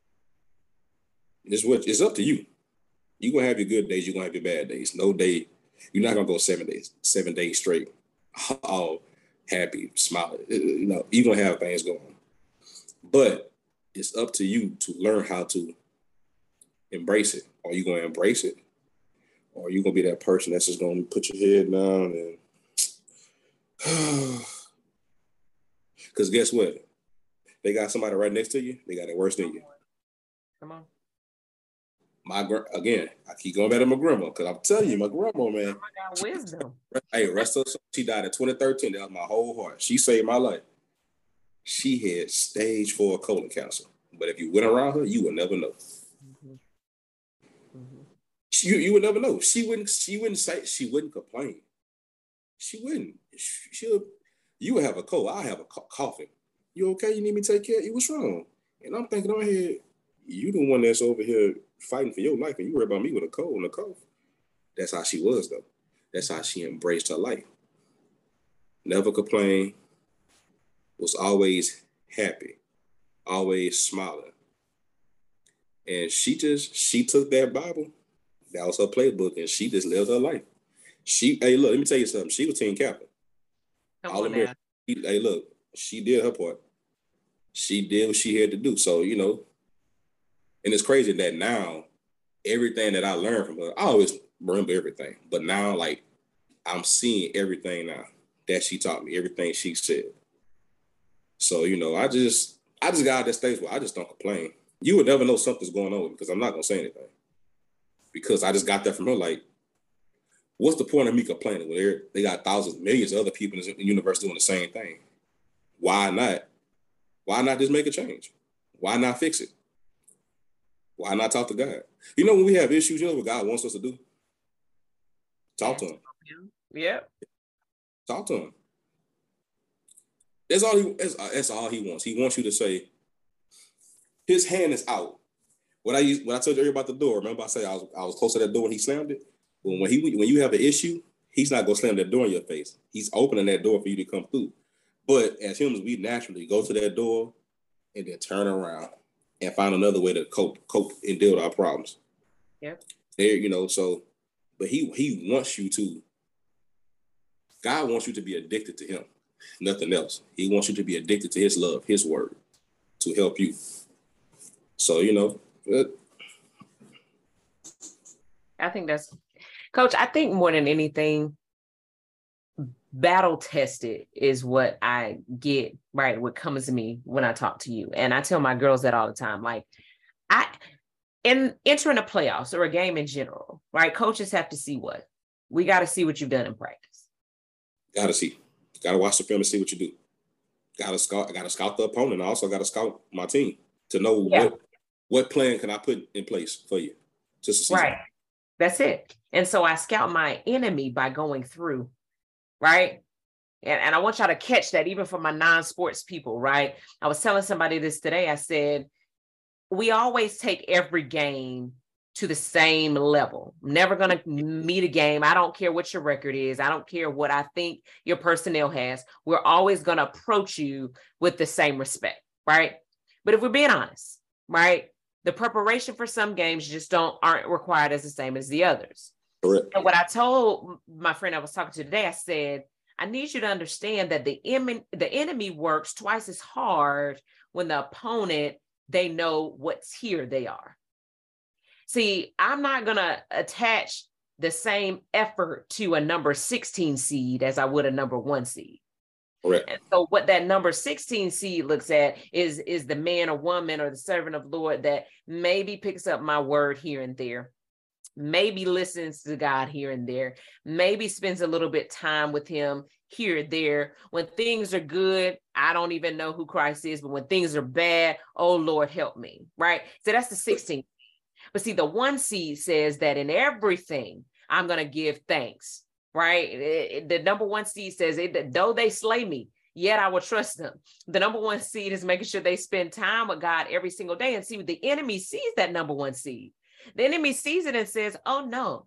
It's up to you. You're going to have your good days. You're going to have your bad days. No day. You're not going to go 7 days straight. All happy, smiling. You know, you're going to have things going on. But it's up to you to learn how to embrace it. Are you going to embrace it? Or are you going to be that person that's just going to put your head down and... Because guess what? They got somebody right next to you. They got it worse than you. Come on. Again, I keep going back to my grandma because I'm telling you, my grandma, man. I got wisdom. Hey, rest of she died in 2013. That was my whole heart. She saved my life. She had stage 4 colon cancer. But if you went around her, you would never know. Mm-hmm. Mm-hmm. You would never know. She wouldn't complain. She wouldn't. You would have a cold. I have a coughing. You okay? You need me to take care of you? What's wrong? And I'm thinking on here, you the one that's over here fighting for your life, and you worry about me with a cold and a cough. That's how she was, though. That's how she embraced her life. Never complained. Was always happy. Always smiling. And she took that Bible. That was her playbook, and she just lived her life. Hey, look, let me tell you something. She was team captain. Hey, look, she did her part. She did what she had to do. So, you know, and it's crazy that now everything that I learned from her, I always remember everything. But now, like, I'm seeing everything now that she taught me, everything she said. So, you know, I just got at that stage where I just don't complain. You would never know something's going on because I'm not going to say anything. Because I just got that from her, like, what's the point of me complaining when they got thousands, millions of other people in the universe doing the same thing? Why not? Why not just make a change? Why not fix it? Why not talk to God? You know, when we have issues, you know what God wants us to do? Talk to him. Yeah. Talk to him. That's all he wants. He wants you to say, his hand is out. When I told you earlier about the door, remember I said I was close to that door when he slammed it? When you have an issue, he's not going to slam that door in your face. He's opening that door for you to come through. But as humans, we naturally go to that door and then turn around and find another way to cope and deal with our problems. Yep. There, you know, so, but he wants you to, God wants you to be addicted to him, nothing else. He wants you to be addicted to his love, his word, to help you. So, you know. I think that's, Coach, I think more than anything, battle tested is what I get, right? What comes to me when I talk to you. And I tell my girls that all the time. Like, in entering a playoffs or a game in general, right? Coaches have to see what? We got to see what you've done in practice. Got to see. Got to watch the film and see what you do. Got to scout the opponent. I also got to scout my team to know what plan can I put in place for you to succeed. Right. That's it. And so I scout my enemy by going through, right? And I want y'all to catch that even for my non-sports people, right? I was telling somebody this today. I said, we always take every game to the same level. I'm never going to meet a game. I don't care what your record is. I don't care what I think your personnel has. We're always going to approach you with the same respect, right? But if we're being honest, right, the preparation for some games just aren't required as the same as the others. Correct. And what I told my friend I was talking to today, I said, I need you to understand that the enemy works twice as hard when the opponent, they know what's here they are. See, I'm not going to attach the same effort to a number 16 seed as I would a number 1 seed. Correct. And so what that number 16 seed looks at is the man or woman or the servant of the Lord that maybe picks up my word here and there, maybe listens to God here and there, maybe spends a little bit time with him here and there. When things are good, I don't even know who Christ is, but when things are bad, oh Lord, help me, right? So that's the 16. But see, the 1 seed says that in everything, I'm going to give thanks, right? The number 1 seed says, though they slay me, yet I will trust them. The number 1 seed is making sure they spend time with God every single day. And see, the enemy sees that number 1 seed. The enemy sees it and says, oh, no.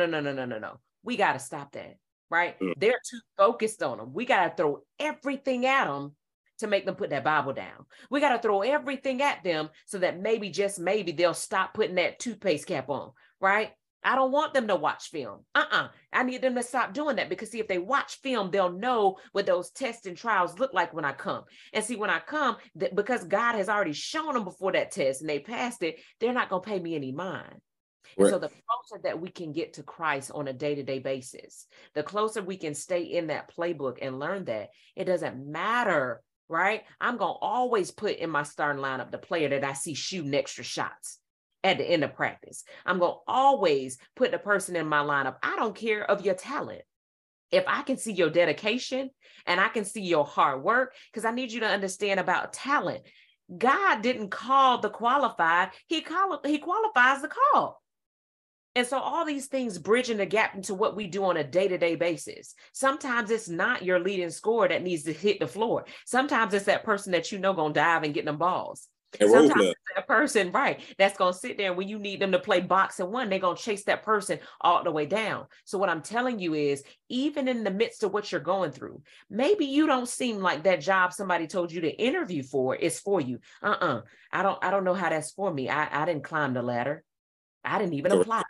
We got to stop that, right? They're too focused on them. We got to throw everything at them to make them put that Bible down. We got to throw everything at them so that maybe, just maybe, they'll stop putting that toothpaste cap on, right? I don't want them to watch film. I need them to stop doing that because, see, if they watch film, they'll know what those tests and trials look like when I come. And see, when I come, because God has already shown them before that test and they passed it, they're not going to pay me any mind. Right. So the closer that we can get to Christ on a day-to-day basis, the closer we can stay in that playbook and learn that it doesn't matter, right? I'm going to always put in my starting lineup the player that I see shooting extra shots at the end of practice. I'm going to always put the person in my lineup. I don't care of your talent. If I can see your dedication and I can see your hard work, because I need you to understand about talent. God didn't call the qualified. He qualifies the call. And so all these things bridging the gap into what we do on a day-to-day basis. Sometimes it's not your leading scorer that needs to hit the floor. Sometimes it's that person that you know going to dive and get them balls. Sometimes it's that person, right, that's going to sit there when you need them to play box and one, they're going to chase that person all the way down. So what I'm telling you is, even in the midst of what you're going through, maybe you don't seem like that job somebody told you to interview for is for you. I don't know how that's for me. I didn't climb the ladder. I didn't even apply.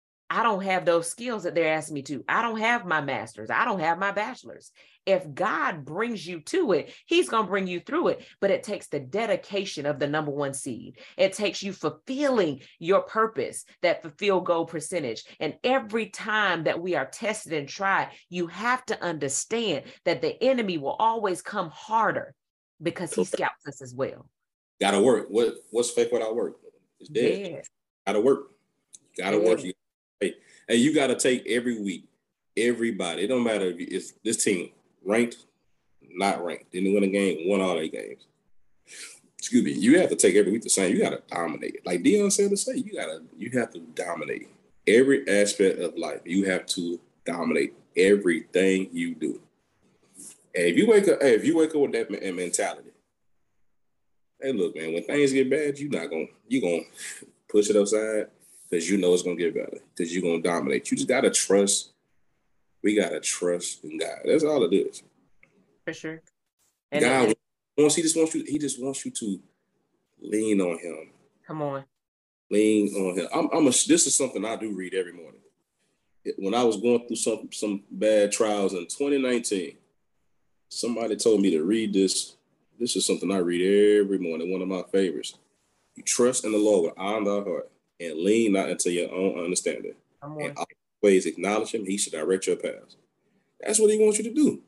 I don't have those skills that they're asking me to. I don't have my master's. I don't have my bachelor's. If God brings you to it, he's going to bring you through it. But it takes the dedication of the number 1 seed. It takes you fulfilling your purpose, that fulfill goal percentage. And every time that we are tested and tried, you have to understand that the enemy will always come harder because he scouts us as well. Gotta work. What's faith without work? It's dead. Yeah. Gotta work. Gotta work. And you got to take every week, everybody. It don't matter if it's this team ranked, not ranked. Didn't win a game, won all 8 games. Excuse me. You have to take every week the same. You got to dominate. Like Dion said to say, you have to dominate every aspect of life. You have to dominate everything you do. And if you wake up with that mentality, hey, look, man, when things get bad, you're gonna push it aside. Because you know it's going to get better. Because you're going to dominate. You just got to trust. We got to trust in God. That's all it is. For sure. And God, he just wants you to lean on him. Come on. Lean on him. This is something I do read every morning. When I was going through some bad trials in 2019, somebody told me to read this. This is something I read every morning. One of my favorites. You trust in the Lord with all thy heart. And lean not into your own understanding. And always acknowledge him. He should direct your paths. That's what he wants you to do.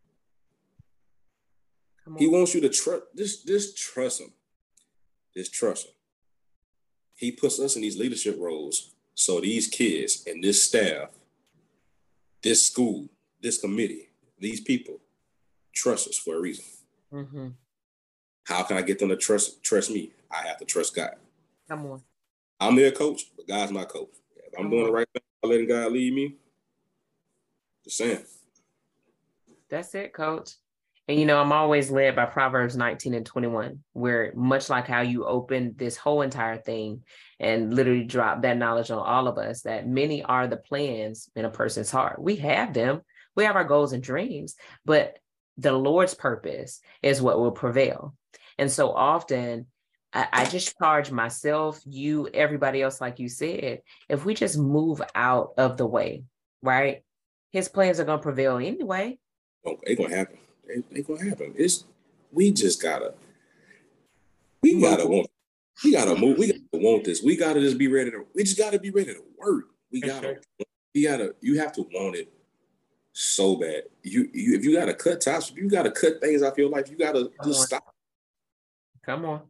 He wants you to trust. Just trust him. Just trust him. He puts us in these leadership roles so these kids and this staff, this school, this committee, these people trust us for a reason. Mm-hmm. How can I get them to trust me? I have to trust God. Come on. I'm their coach, but God's my coach. If I'm doing the right thing, I'm letting God lead me. Just saying. That's it, Coach. And, you know, I'm always led by Proverbs 19 and 21, where much like how you opened this whole entire thing and literally dropped that knowledge on all of us, that many are the plans in a person's heart. We have them. We have our goals and dreams, but the Lord's purpose is what will prevail. And so often I just charge myself, you, everybody else, like you said, if we just move out of the way, right? His plans are going to prevail anyway. Oh, it's going to happen. It's going to happen. We gotta want this. We gotta just be ready to, we just gotta be ready to work. You have to want it so bad. If you gotta cut tops, if you gotta cut things off your life, you gotta just stop. Come on.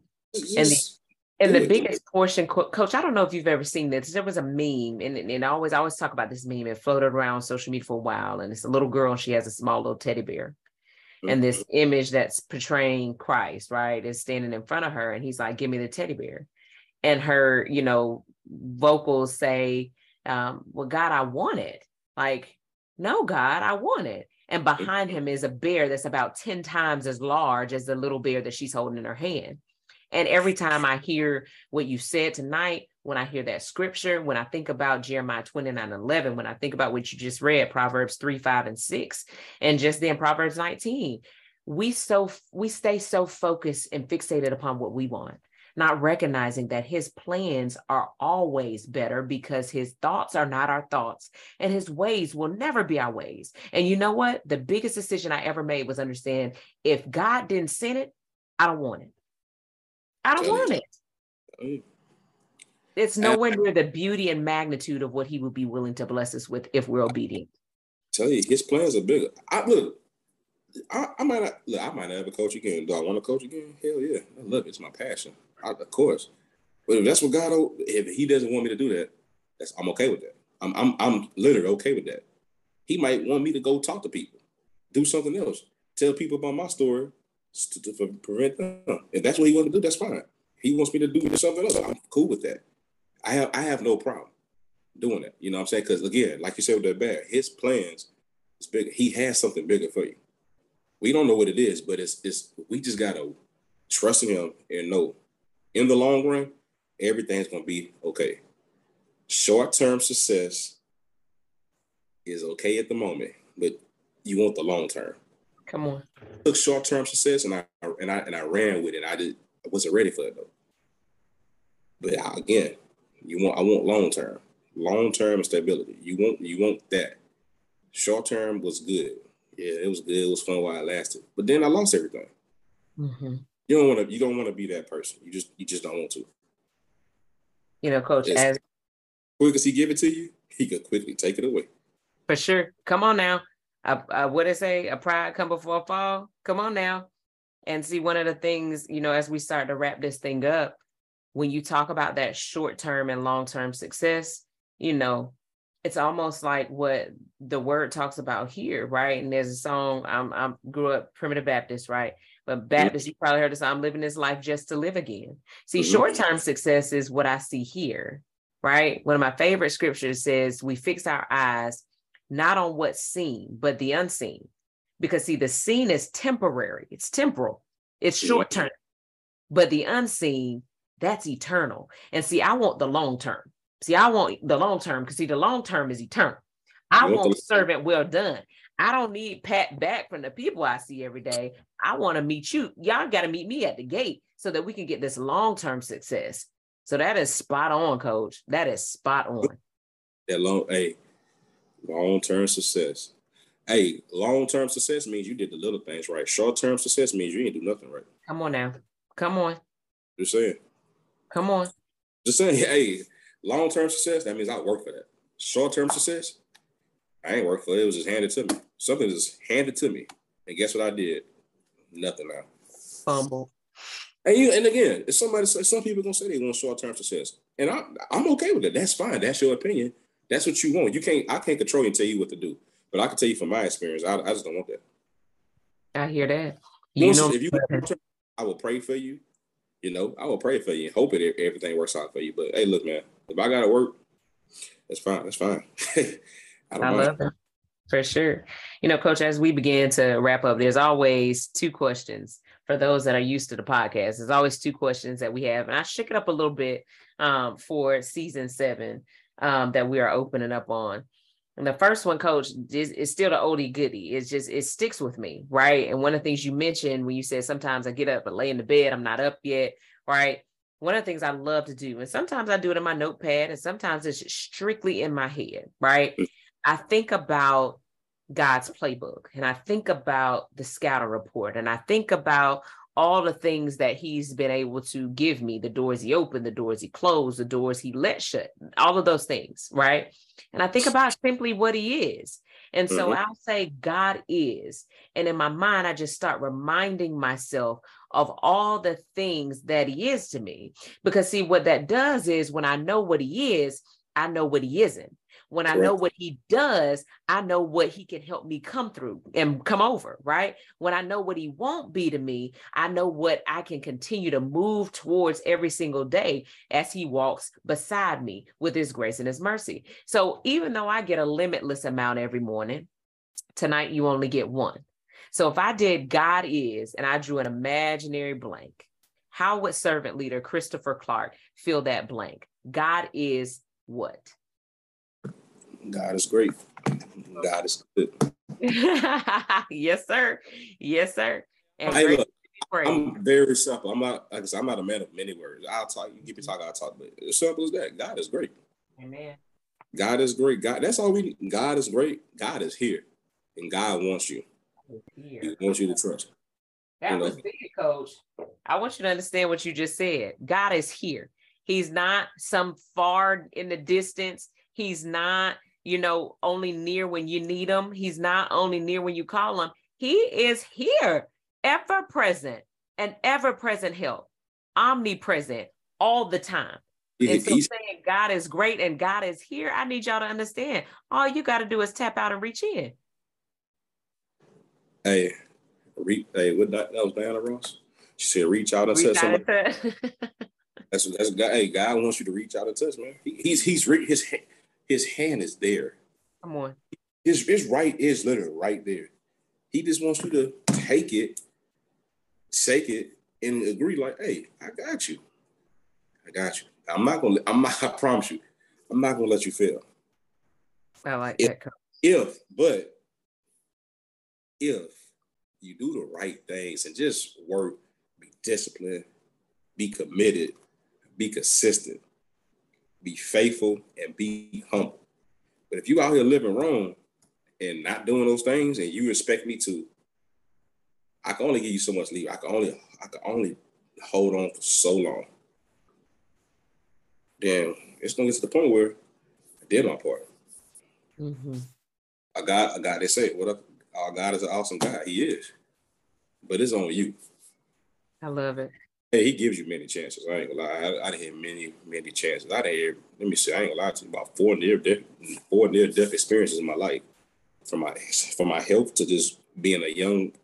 And the biggest portion, Coach, I don't know if you've ever seen this. There was a meme, and I always talk about this meme. It floated around social media for a while, and it's a little girl, and she has a small little teddy bear. And this image that's portraying Christ, right, is standing in front of her, and he's like, give me the teddy bear. And her, you know, vocals say, well, God, I want it. Like, no, God, I want it. And behind him is a bear that's about 10 times as large as the little bear that she's holding in her hand. And every time I hear what you said tonight, when I hear that scripture, when I think about Jeremiah 29:11, when I think about what you just read, Proverbs 3, 5, and 6, and just then Proverbs 19, we stay so focused and fixated upon what we want, not recognizing that his plans are always better because his thoughts are not our thoughts and his ways will never be our ways. And you know what? The biggest decision I ever made was understand if God didn't send it, I don't want it. I don't want it. It's nowhere near the beauty and magnitude of what he would be willing to bless us with if we're obedient. Tell you, his plans are bigger. I might not ever coach again. Do I want to coach again? Hell yeah. I love it. It's my passion. Of course. But if that's what God, if he doesn't want me to do that, I'm okay with that. I'm literally okay with that. He might want me to go talk to people, do something else, tell people about my story to prevent them. If that's what he wants to do, that's fine. He wants me to do something else. I'm cool with that. I have no problem doing that. You know what I'm saying? Because again, like you said with that bear, his plans is bigger. He has something bigger for you. We don't know what it is, but it's we just gotta trust in him and know in the long run, everything's gonna be okay. Short-term success is okay at the moment, but you want the long term. Come on. I took short-term success and I ran with it. I wasn't ready for it though. But again, I want long-term stability. You want that. Short-term was good. Yeah, it was good. It was fun while it lasted. But then I lost everything. Mm-hmm. You don't want to be that person. You just don't want to. You know, Coach, as quick as he give it to you, he could quickly take it away. For sure. Come on now. What they say? A pride come before a fall. Come on now. And see, one of the things, you know, as we start to wrap this thing up, when you talk about that short-term and long-term success, you know, it's almost like what the word talks about here, right? And there's a song, I grew up primitive Baptist, right? But Baptist, you probably heard the song, I'm living this life just to live again. See, short-term success is what I see here, right? One of my favorite scriptures says, we fix our eyes not on what's seen, but the unseen. Because see, the seen is temporary. It's temporal. It's short-term. But the unseen, that's eternal. And see, I want the long-term. See, I want the long-term because see, the long-term is eternal. I want servant well done. I don't need pat back from the people I see every day. I want to meet you. Y'all got to meet me at the gate so that we can get this long-term success. So that is spot on, Coach. That is spot on. That long-term success. Hey, long-term success means you did the little things right. Short-term success means you didn't do nothing right. Come on now. Come on. Just saying. Come on. Just saying, hey, long-term success, that means I work for that. Short-term success, I ain't work for it. It was just handed to me. Something just handed to me. And guess what I did? Nothing now. Fumble. And again, if some people gonna say they want short-term success. And I'm okay with it. That's fine. That's your opinion. That's what you want. I can't control you and tell you what to do. But I can tell you from my experience, I just don't want that. I hear that. If you I will pray for you. I will pray for you and hope everything works out for you. But hey, look, man, if I gotta work, that's fine. That's fine. I love it. For sure. Coach, as we begin to wrap up, there's always two questions for those that are used to the podcast. There's always two questions that we have. And I shook it up a little bit for season 7 that we are opening up on. And the first one, Coach, is still the oldie goodie. It sticks with me, right? And one of the things you mentioned when you said sometimes I get up and lay in the bed, I'm not up yet, right? One of the things I love to do, and sometimes I do it in my notepad, and sometimes it's strictly in my head, right? I think about God's playbook, and I think about the Scouter report, and I think about all the things that he's been able to give me, the doors he opened, the doors he closed, the doors he let shut, all of those things, right? And I think about simply what he is. And so I'll say God is. And in my mind, I just start reminding myself of all the things that he is to me. Because see, what that does is when I know what he is, I know what he isn't. When I know what he does, I know what he can help me come through and come over, right? When I know what he won't be to me, I know what I can continue to move towards every single day as he walks beside me with his grace and his mercy. So even though I get a limitless amount every morning, tonight you only get one. So if I did God is, and I drew an imaginary blank, how would servant leader Christopher Clark fill that blank? God is what? God is great. God is good. Yes, sir. Yes, sir. And hey, look, I'm very simple. I'm not a man of many words. I'll talk. You keep me talking, I'll talk. But as simple as that. God is great. Amen. God is great. God. That's all we need. God is great. God is here, and God wants you. He wants you to trust him. That was big, Coach. I want you to understand what you just said. God is here. He's not some far in the distance. He's not, only near when you need him. He's not only near when you call him. He is here, ever present and ever present help, omnipresent all the time. And so saying God is great and God is here, I need y'all to understand. All you got to do is tap out and reach in. Hey, what that was Diana Ross? She said, reach out and touch somebody. That's God. Hey, God wants you to reach out and touch, man. His hand is there. Come on. His right is literally right there. He just wants you to take it, shake it, and agree like, hey, I got you. I got you. I promise you, I'm not gonna let you fail. I like that. If you do the right things and just work, be disciplined, be committed, be consistent, be faithful, and be humble. But if you out here living wrong and not doing those things, and you expect me to, I can only give you so much leave. I can only hold on for so long. Then it's gonna get to the point where I did my part. Mm-hmm. I got. They say, "What up? Our God is an awesome God. He is, but it's on you." I love it. Hey, he gives you many chances. I ain't gonna lie. I didn't have many chances. I didn't hear. Let me see. I ain't gonna lie to you. About four near-death experiences in my life, from my health to just being a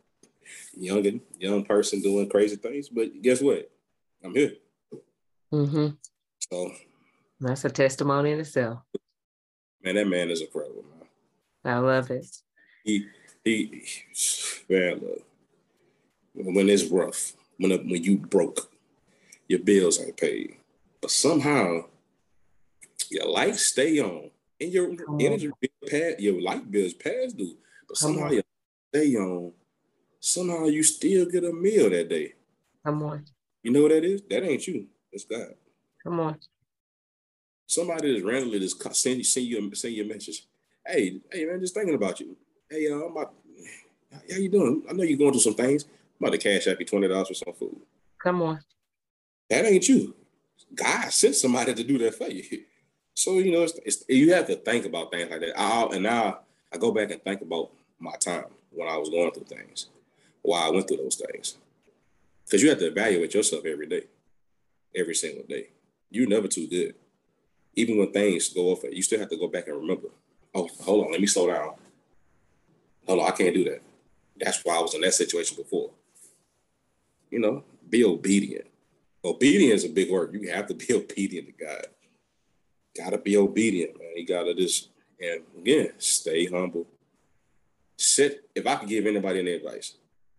young person doing crazy things. But guess what? I'm here. Mm-hmm. So that's a testimony in itself. Man, that man is incredible, man. I love it. He man, look, when it's rough, when you broke, your bills ain't paid, but somehow your life stay on, and your energy bill your light bills past due, but somehow you stay on. Somehow you still get a meal that day. Come on. You know what that is? That ain't you. It's God. Come on. Somebody just randomly just send you a message. Hey man, just thinking about you. Hey, how you doing? I know you're going through some things. I'm about to cash out you $20 for some food. Come on. That ain't you. God sent somebody to do that for you. So, it's you have to think about things like that. Now I go back and think about my time when I was going through things, why I went through those things. Because you have to evaluate yourself every day, every single day. You're never too good. Even when things go off, you still have to go back and remember, oh, hold on, let me slow down. Hold on, I can't do that. That's why I was in that situation before. You know, be obedient. Obedience is a big word. You have to be obedient to God. Got to be obedient, man. You got to just, and again, stay humble. If I could give anybody any advice,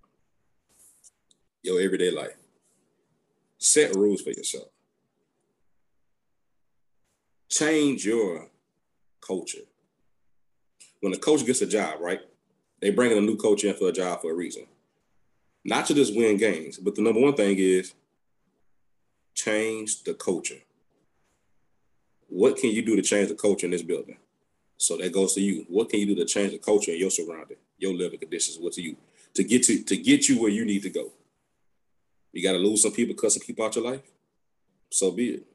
your everyday life, set rules for yourself. Change your culture. When a coach gets a job, right? They bring in a new coach in for a job for a reason. Not to just win games, but the number one thing is change the culture. What can you do to change the culture in this building? So that goes to you. What can you do to change the culture in your surrounding, your living conditions? What's to you to get you where you need to go? You got to lose some people, cut some people out your life. So be it.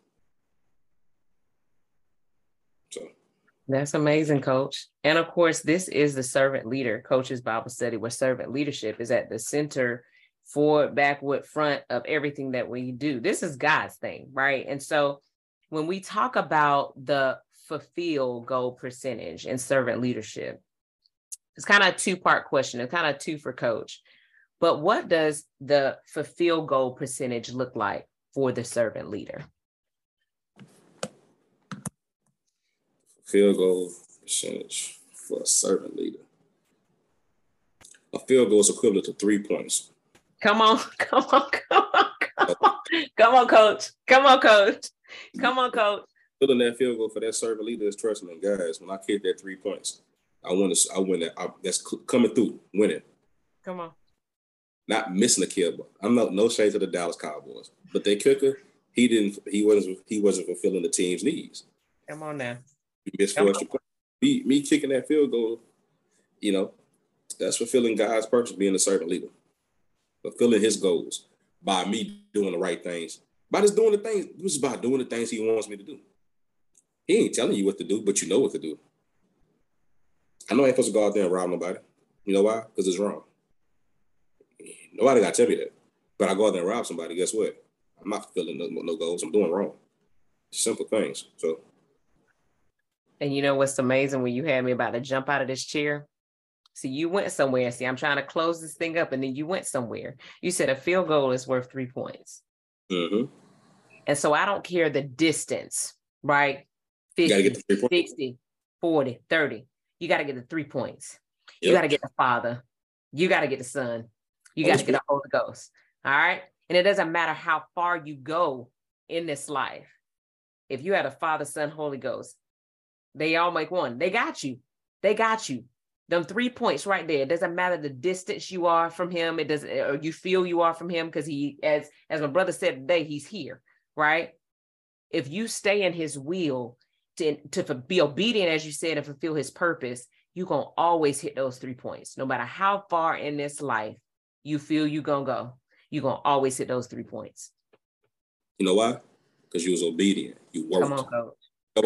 So that's amazing, Coach. And of course, this is the Servant Leader Coaches Bible Study, where servant leadership is at the center, forward, backward, front of everything that we do. This is God's thing, right? And so when we talk about the fulfill goal percentage in servant leadership, it's kind of a two-part question. It's kind of two for Coach. But what does the fulfill goal percentage look like for the servant leader? Field goal percentage for a servant leader. A field goal is equivalent to 3 points. Come on, Coach. Come on, Coach. Filling that field goal for that servant leader is trusting in guys. When I kick that 3 points, I win that. That's coming through, winning. Come on. Not missing a kill. I'm no shade to the Dallas Cowboys, but their kicker, he wasn't fulfilling the team's needs. Come on now. He missed 4 extra points. Me kicking that field goal, you know, that's fulfilling God's purpose, being a servant leader, fulfilling His goals by me doing the right things, by just doing the things. This is about doing the things He wants me to do. He ain't telling you what to do, but you know what to do. I know I ain't supposed to go out there and rob nobody. You know why? Because it's wrong. Nobody got to tell me that. But I go out there and rob somebody, guess what? I'm not fulfilling no goals. I'm doing wrong. Simple things. So. And you know what's amazing when you had me about to jump out of this chair? See, you went somewhere. See, I'm trying to close this thing up, and then you went somewhere. You said a field goal is worth 3 points. Mm-hmm. And so I don't care the distance, right? 50, 60, 40, 30. You got to get the 3 points. Yep. You got to get the Father. You got to get the Son. You got to get the Holy Ghost. All right? And it doesn't matter how far you go in this life. If you had a Father, Son, Holy Ghost, they all make one. They got you. They got you. Them 3 points right there. It doesn't matter the distance you are from Him. It doesn't, or you feel you are from Him, because He, as my brother said today, He's here, right? If you stay in His will to be obedient, as you said, and fulfill His purpose, you're going to always hit those 3 points. No matter how far in this life you feel you're going to go, you're going to always hit those 3 points. You know why? Because you was obedient. You worked. Come on, Coach.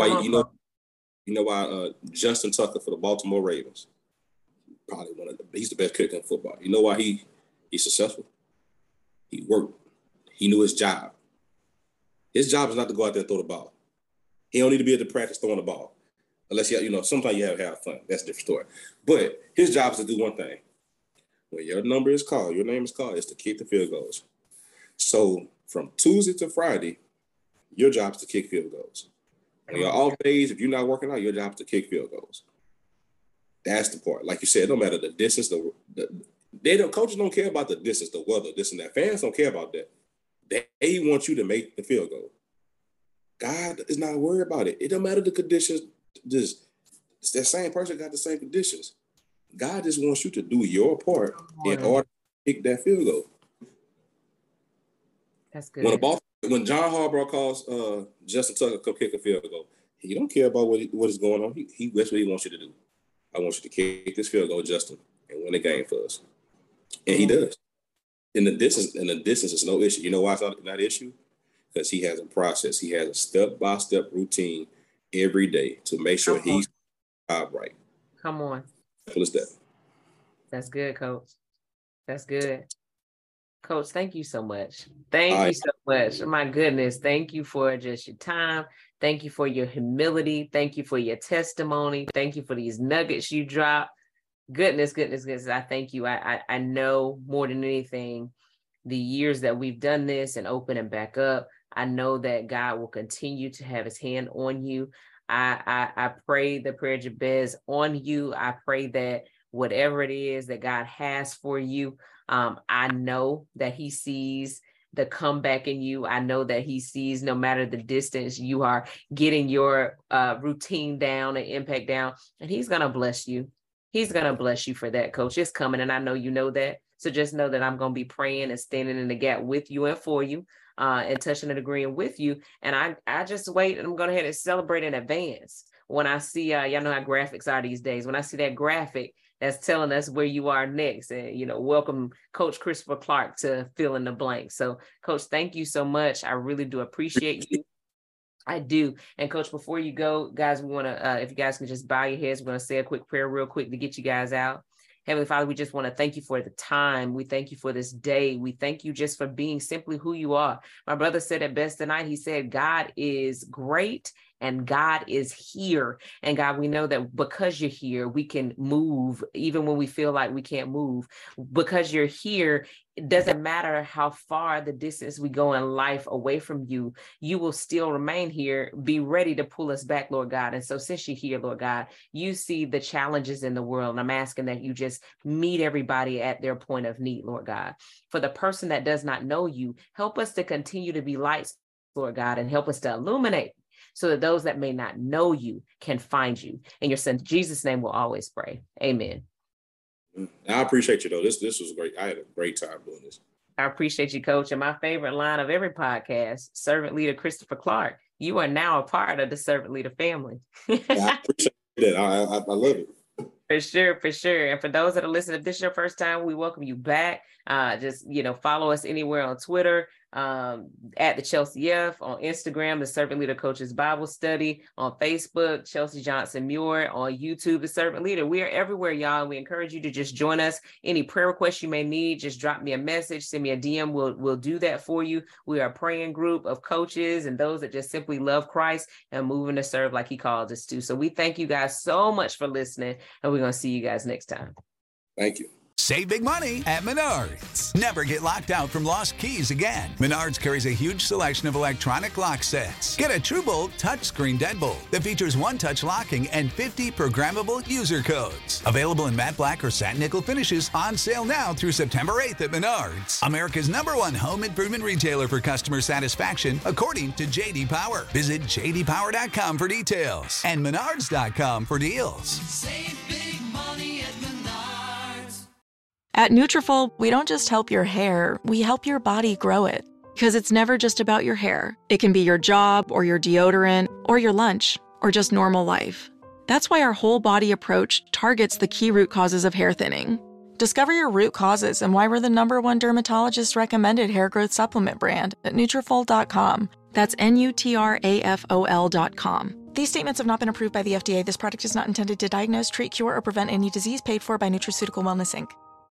You know why Justin Tucker for the Baltimore Ravens, probably he's the best kicker in football. You know why he's successful? He worked. He knew his job. His job is not to go out there and throw the ball. He don't need to be able to practice throwing the ball. Unless, sometimes you have to have fun. That's a different story. But his job is to do one thing. When your number is called, your name is called, is to kick the field goals. So from Tuesday to Friday, your job is to kick field goals. On your off days, if you're not working out, your job is to kick field goals. That's the part. Like you said, no matter the distance, coaches don't care about the distance, the weather, this and that. Fans don't care about that. They want you to make the field goal. God is not worried about it. It don't matter the conditions. Just that same person got the same conditions. God just wants you to do your part in order to kick that field goal. That's good. When John Harbaugh calls Justin Tucker come kick a field goal, he don't care about what is going on. That's what he wants you to do. I want you to kick this field goal, Justin, and win the game for us. And he does. In the distance is no issue. You know why it's not an issue? Because he has a process. He has a step-by-step routine every day to make sure he's right. Come on. Simple as that. That's good, Coach. That's good. Coach, thank you so much. Thank you so much. My goodness. Thank you for just your time. Thank you for your humility. Thank you for your testimony. Thank you for these nuggets you drop. Goodness. I thank you. I know more than anything, the years that we've done this and open and back up, I know that God will continue to have his hand on you. I pray the prayer of Jabez on you. I pray that whatever it is that God has for you, I know that he sees the comeback in you. I know that he sees, no matter the distance, you are getting your routine down and impact down, and he's going to bless you. He's going to bless you for that, Coach. It's coming, and I know you know that. So just know that I'm going to be praying and standing in the gap with you and for you, and touching and agreeing with you. And I just wait, and I'm going to ahead and celebrate in advance when I see, y'all know how graphics are these days. When I see that graphic that's telling us where you are next, and, you know, welcome Coach Christopher Clark to fill in the blank. So, Coach, thank you so much. I really do appreciate you. I do. And Coach, before you go, guys, we want to, if you guys can just bow your heads, we're going to say a quick prayer real quick to get you guys out. Heavenly Father, we just want to thank you for the time. We thank you for this day. We thank you just for being simply who you are. My brother said it best tonight. He said, God is great and God is here. And God, we know that because you're here, we can move even when we feel like we can't move. Because you're here, it doesn't matter how far the distance we go in life away from you, you will still remain here, be ready to pull us back, Lord God. And so since you're here, Lord God, you see the challenges in the world. And I'm asking that you just meet everybody at their point of need, Lord God. For the person that does not know you, help us to continue to be lights, Lord God, and help us to illuminate, so that those that may not know you can find you. In your son Jesus' name, we'll always pray. Amen. I appreciate you, though. This was great. I had a great time doing this. I appreciate you, Coach. And my favorite line of every podcast, Servant Leader Christopher Clark, you are now a part of the Servant Leader family. I appreciate that. I love it. For sure. And for those that are listening, if this is your first time, we welcome you back. Just, follow us anywhere on Twitter, at the Chelsea F, on Instagram, the Servant Leader Coaches Bible Study, on Facebook, Chelsea Johnson Muir, on YouTube, the Servant Leader. We are everywhere, y'all. We encourage you to just join us. Any prayer requests you may need, just drop me a message, send me a DM. We'll do that for you. We are a praying group of coaches and those that just simply love Christ and moving to serve like he called us to. So we thank you guys so much for listening, and we're going to see you guys next time. Thank you. Save big money at Menards. Never get locked out from lost keys again. Menards carries a huge selection of electronic lock sets. Get a TrueBolt touchscreen deadbolt that features one-touch locking and 50 programmable user codes. Available in matte black or satin nickel finishes, on sale now through September 8th at Menards. America's #1 home improvement retailer for customer satisfaction, according to J.D. Power. Visit jdpower.com for details and menards.com for deals. Save big money at Menards. At Nutrafol, we don't just help your hair, we help your body grow it. Because it's never just about your hair. It can be your job, or your deodorant, or your lunch, or just normal life. That's why our whole body approach targets the key root causes of hair thinning. Discover your root causes and why we're the #1 dermatologist recommended hair growth supplement brand at Nutrafol.com. That's Nutrafol.com. These statements have not been approved by the FDA. This product is not intended to diagnose, treat, cure, or prevent any disease paid for by Nutraceutical Wellness, Inc.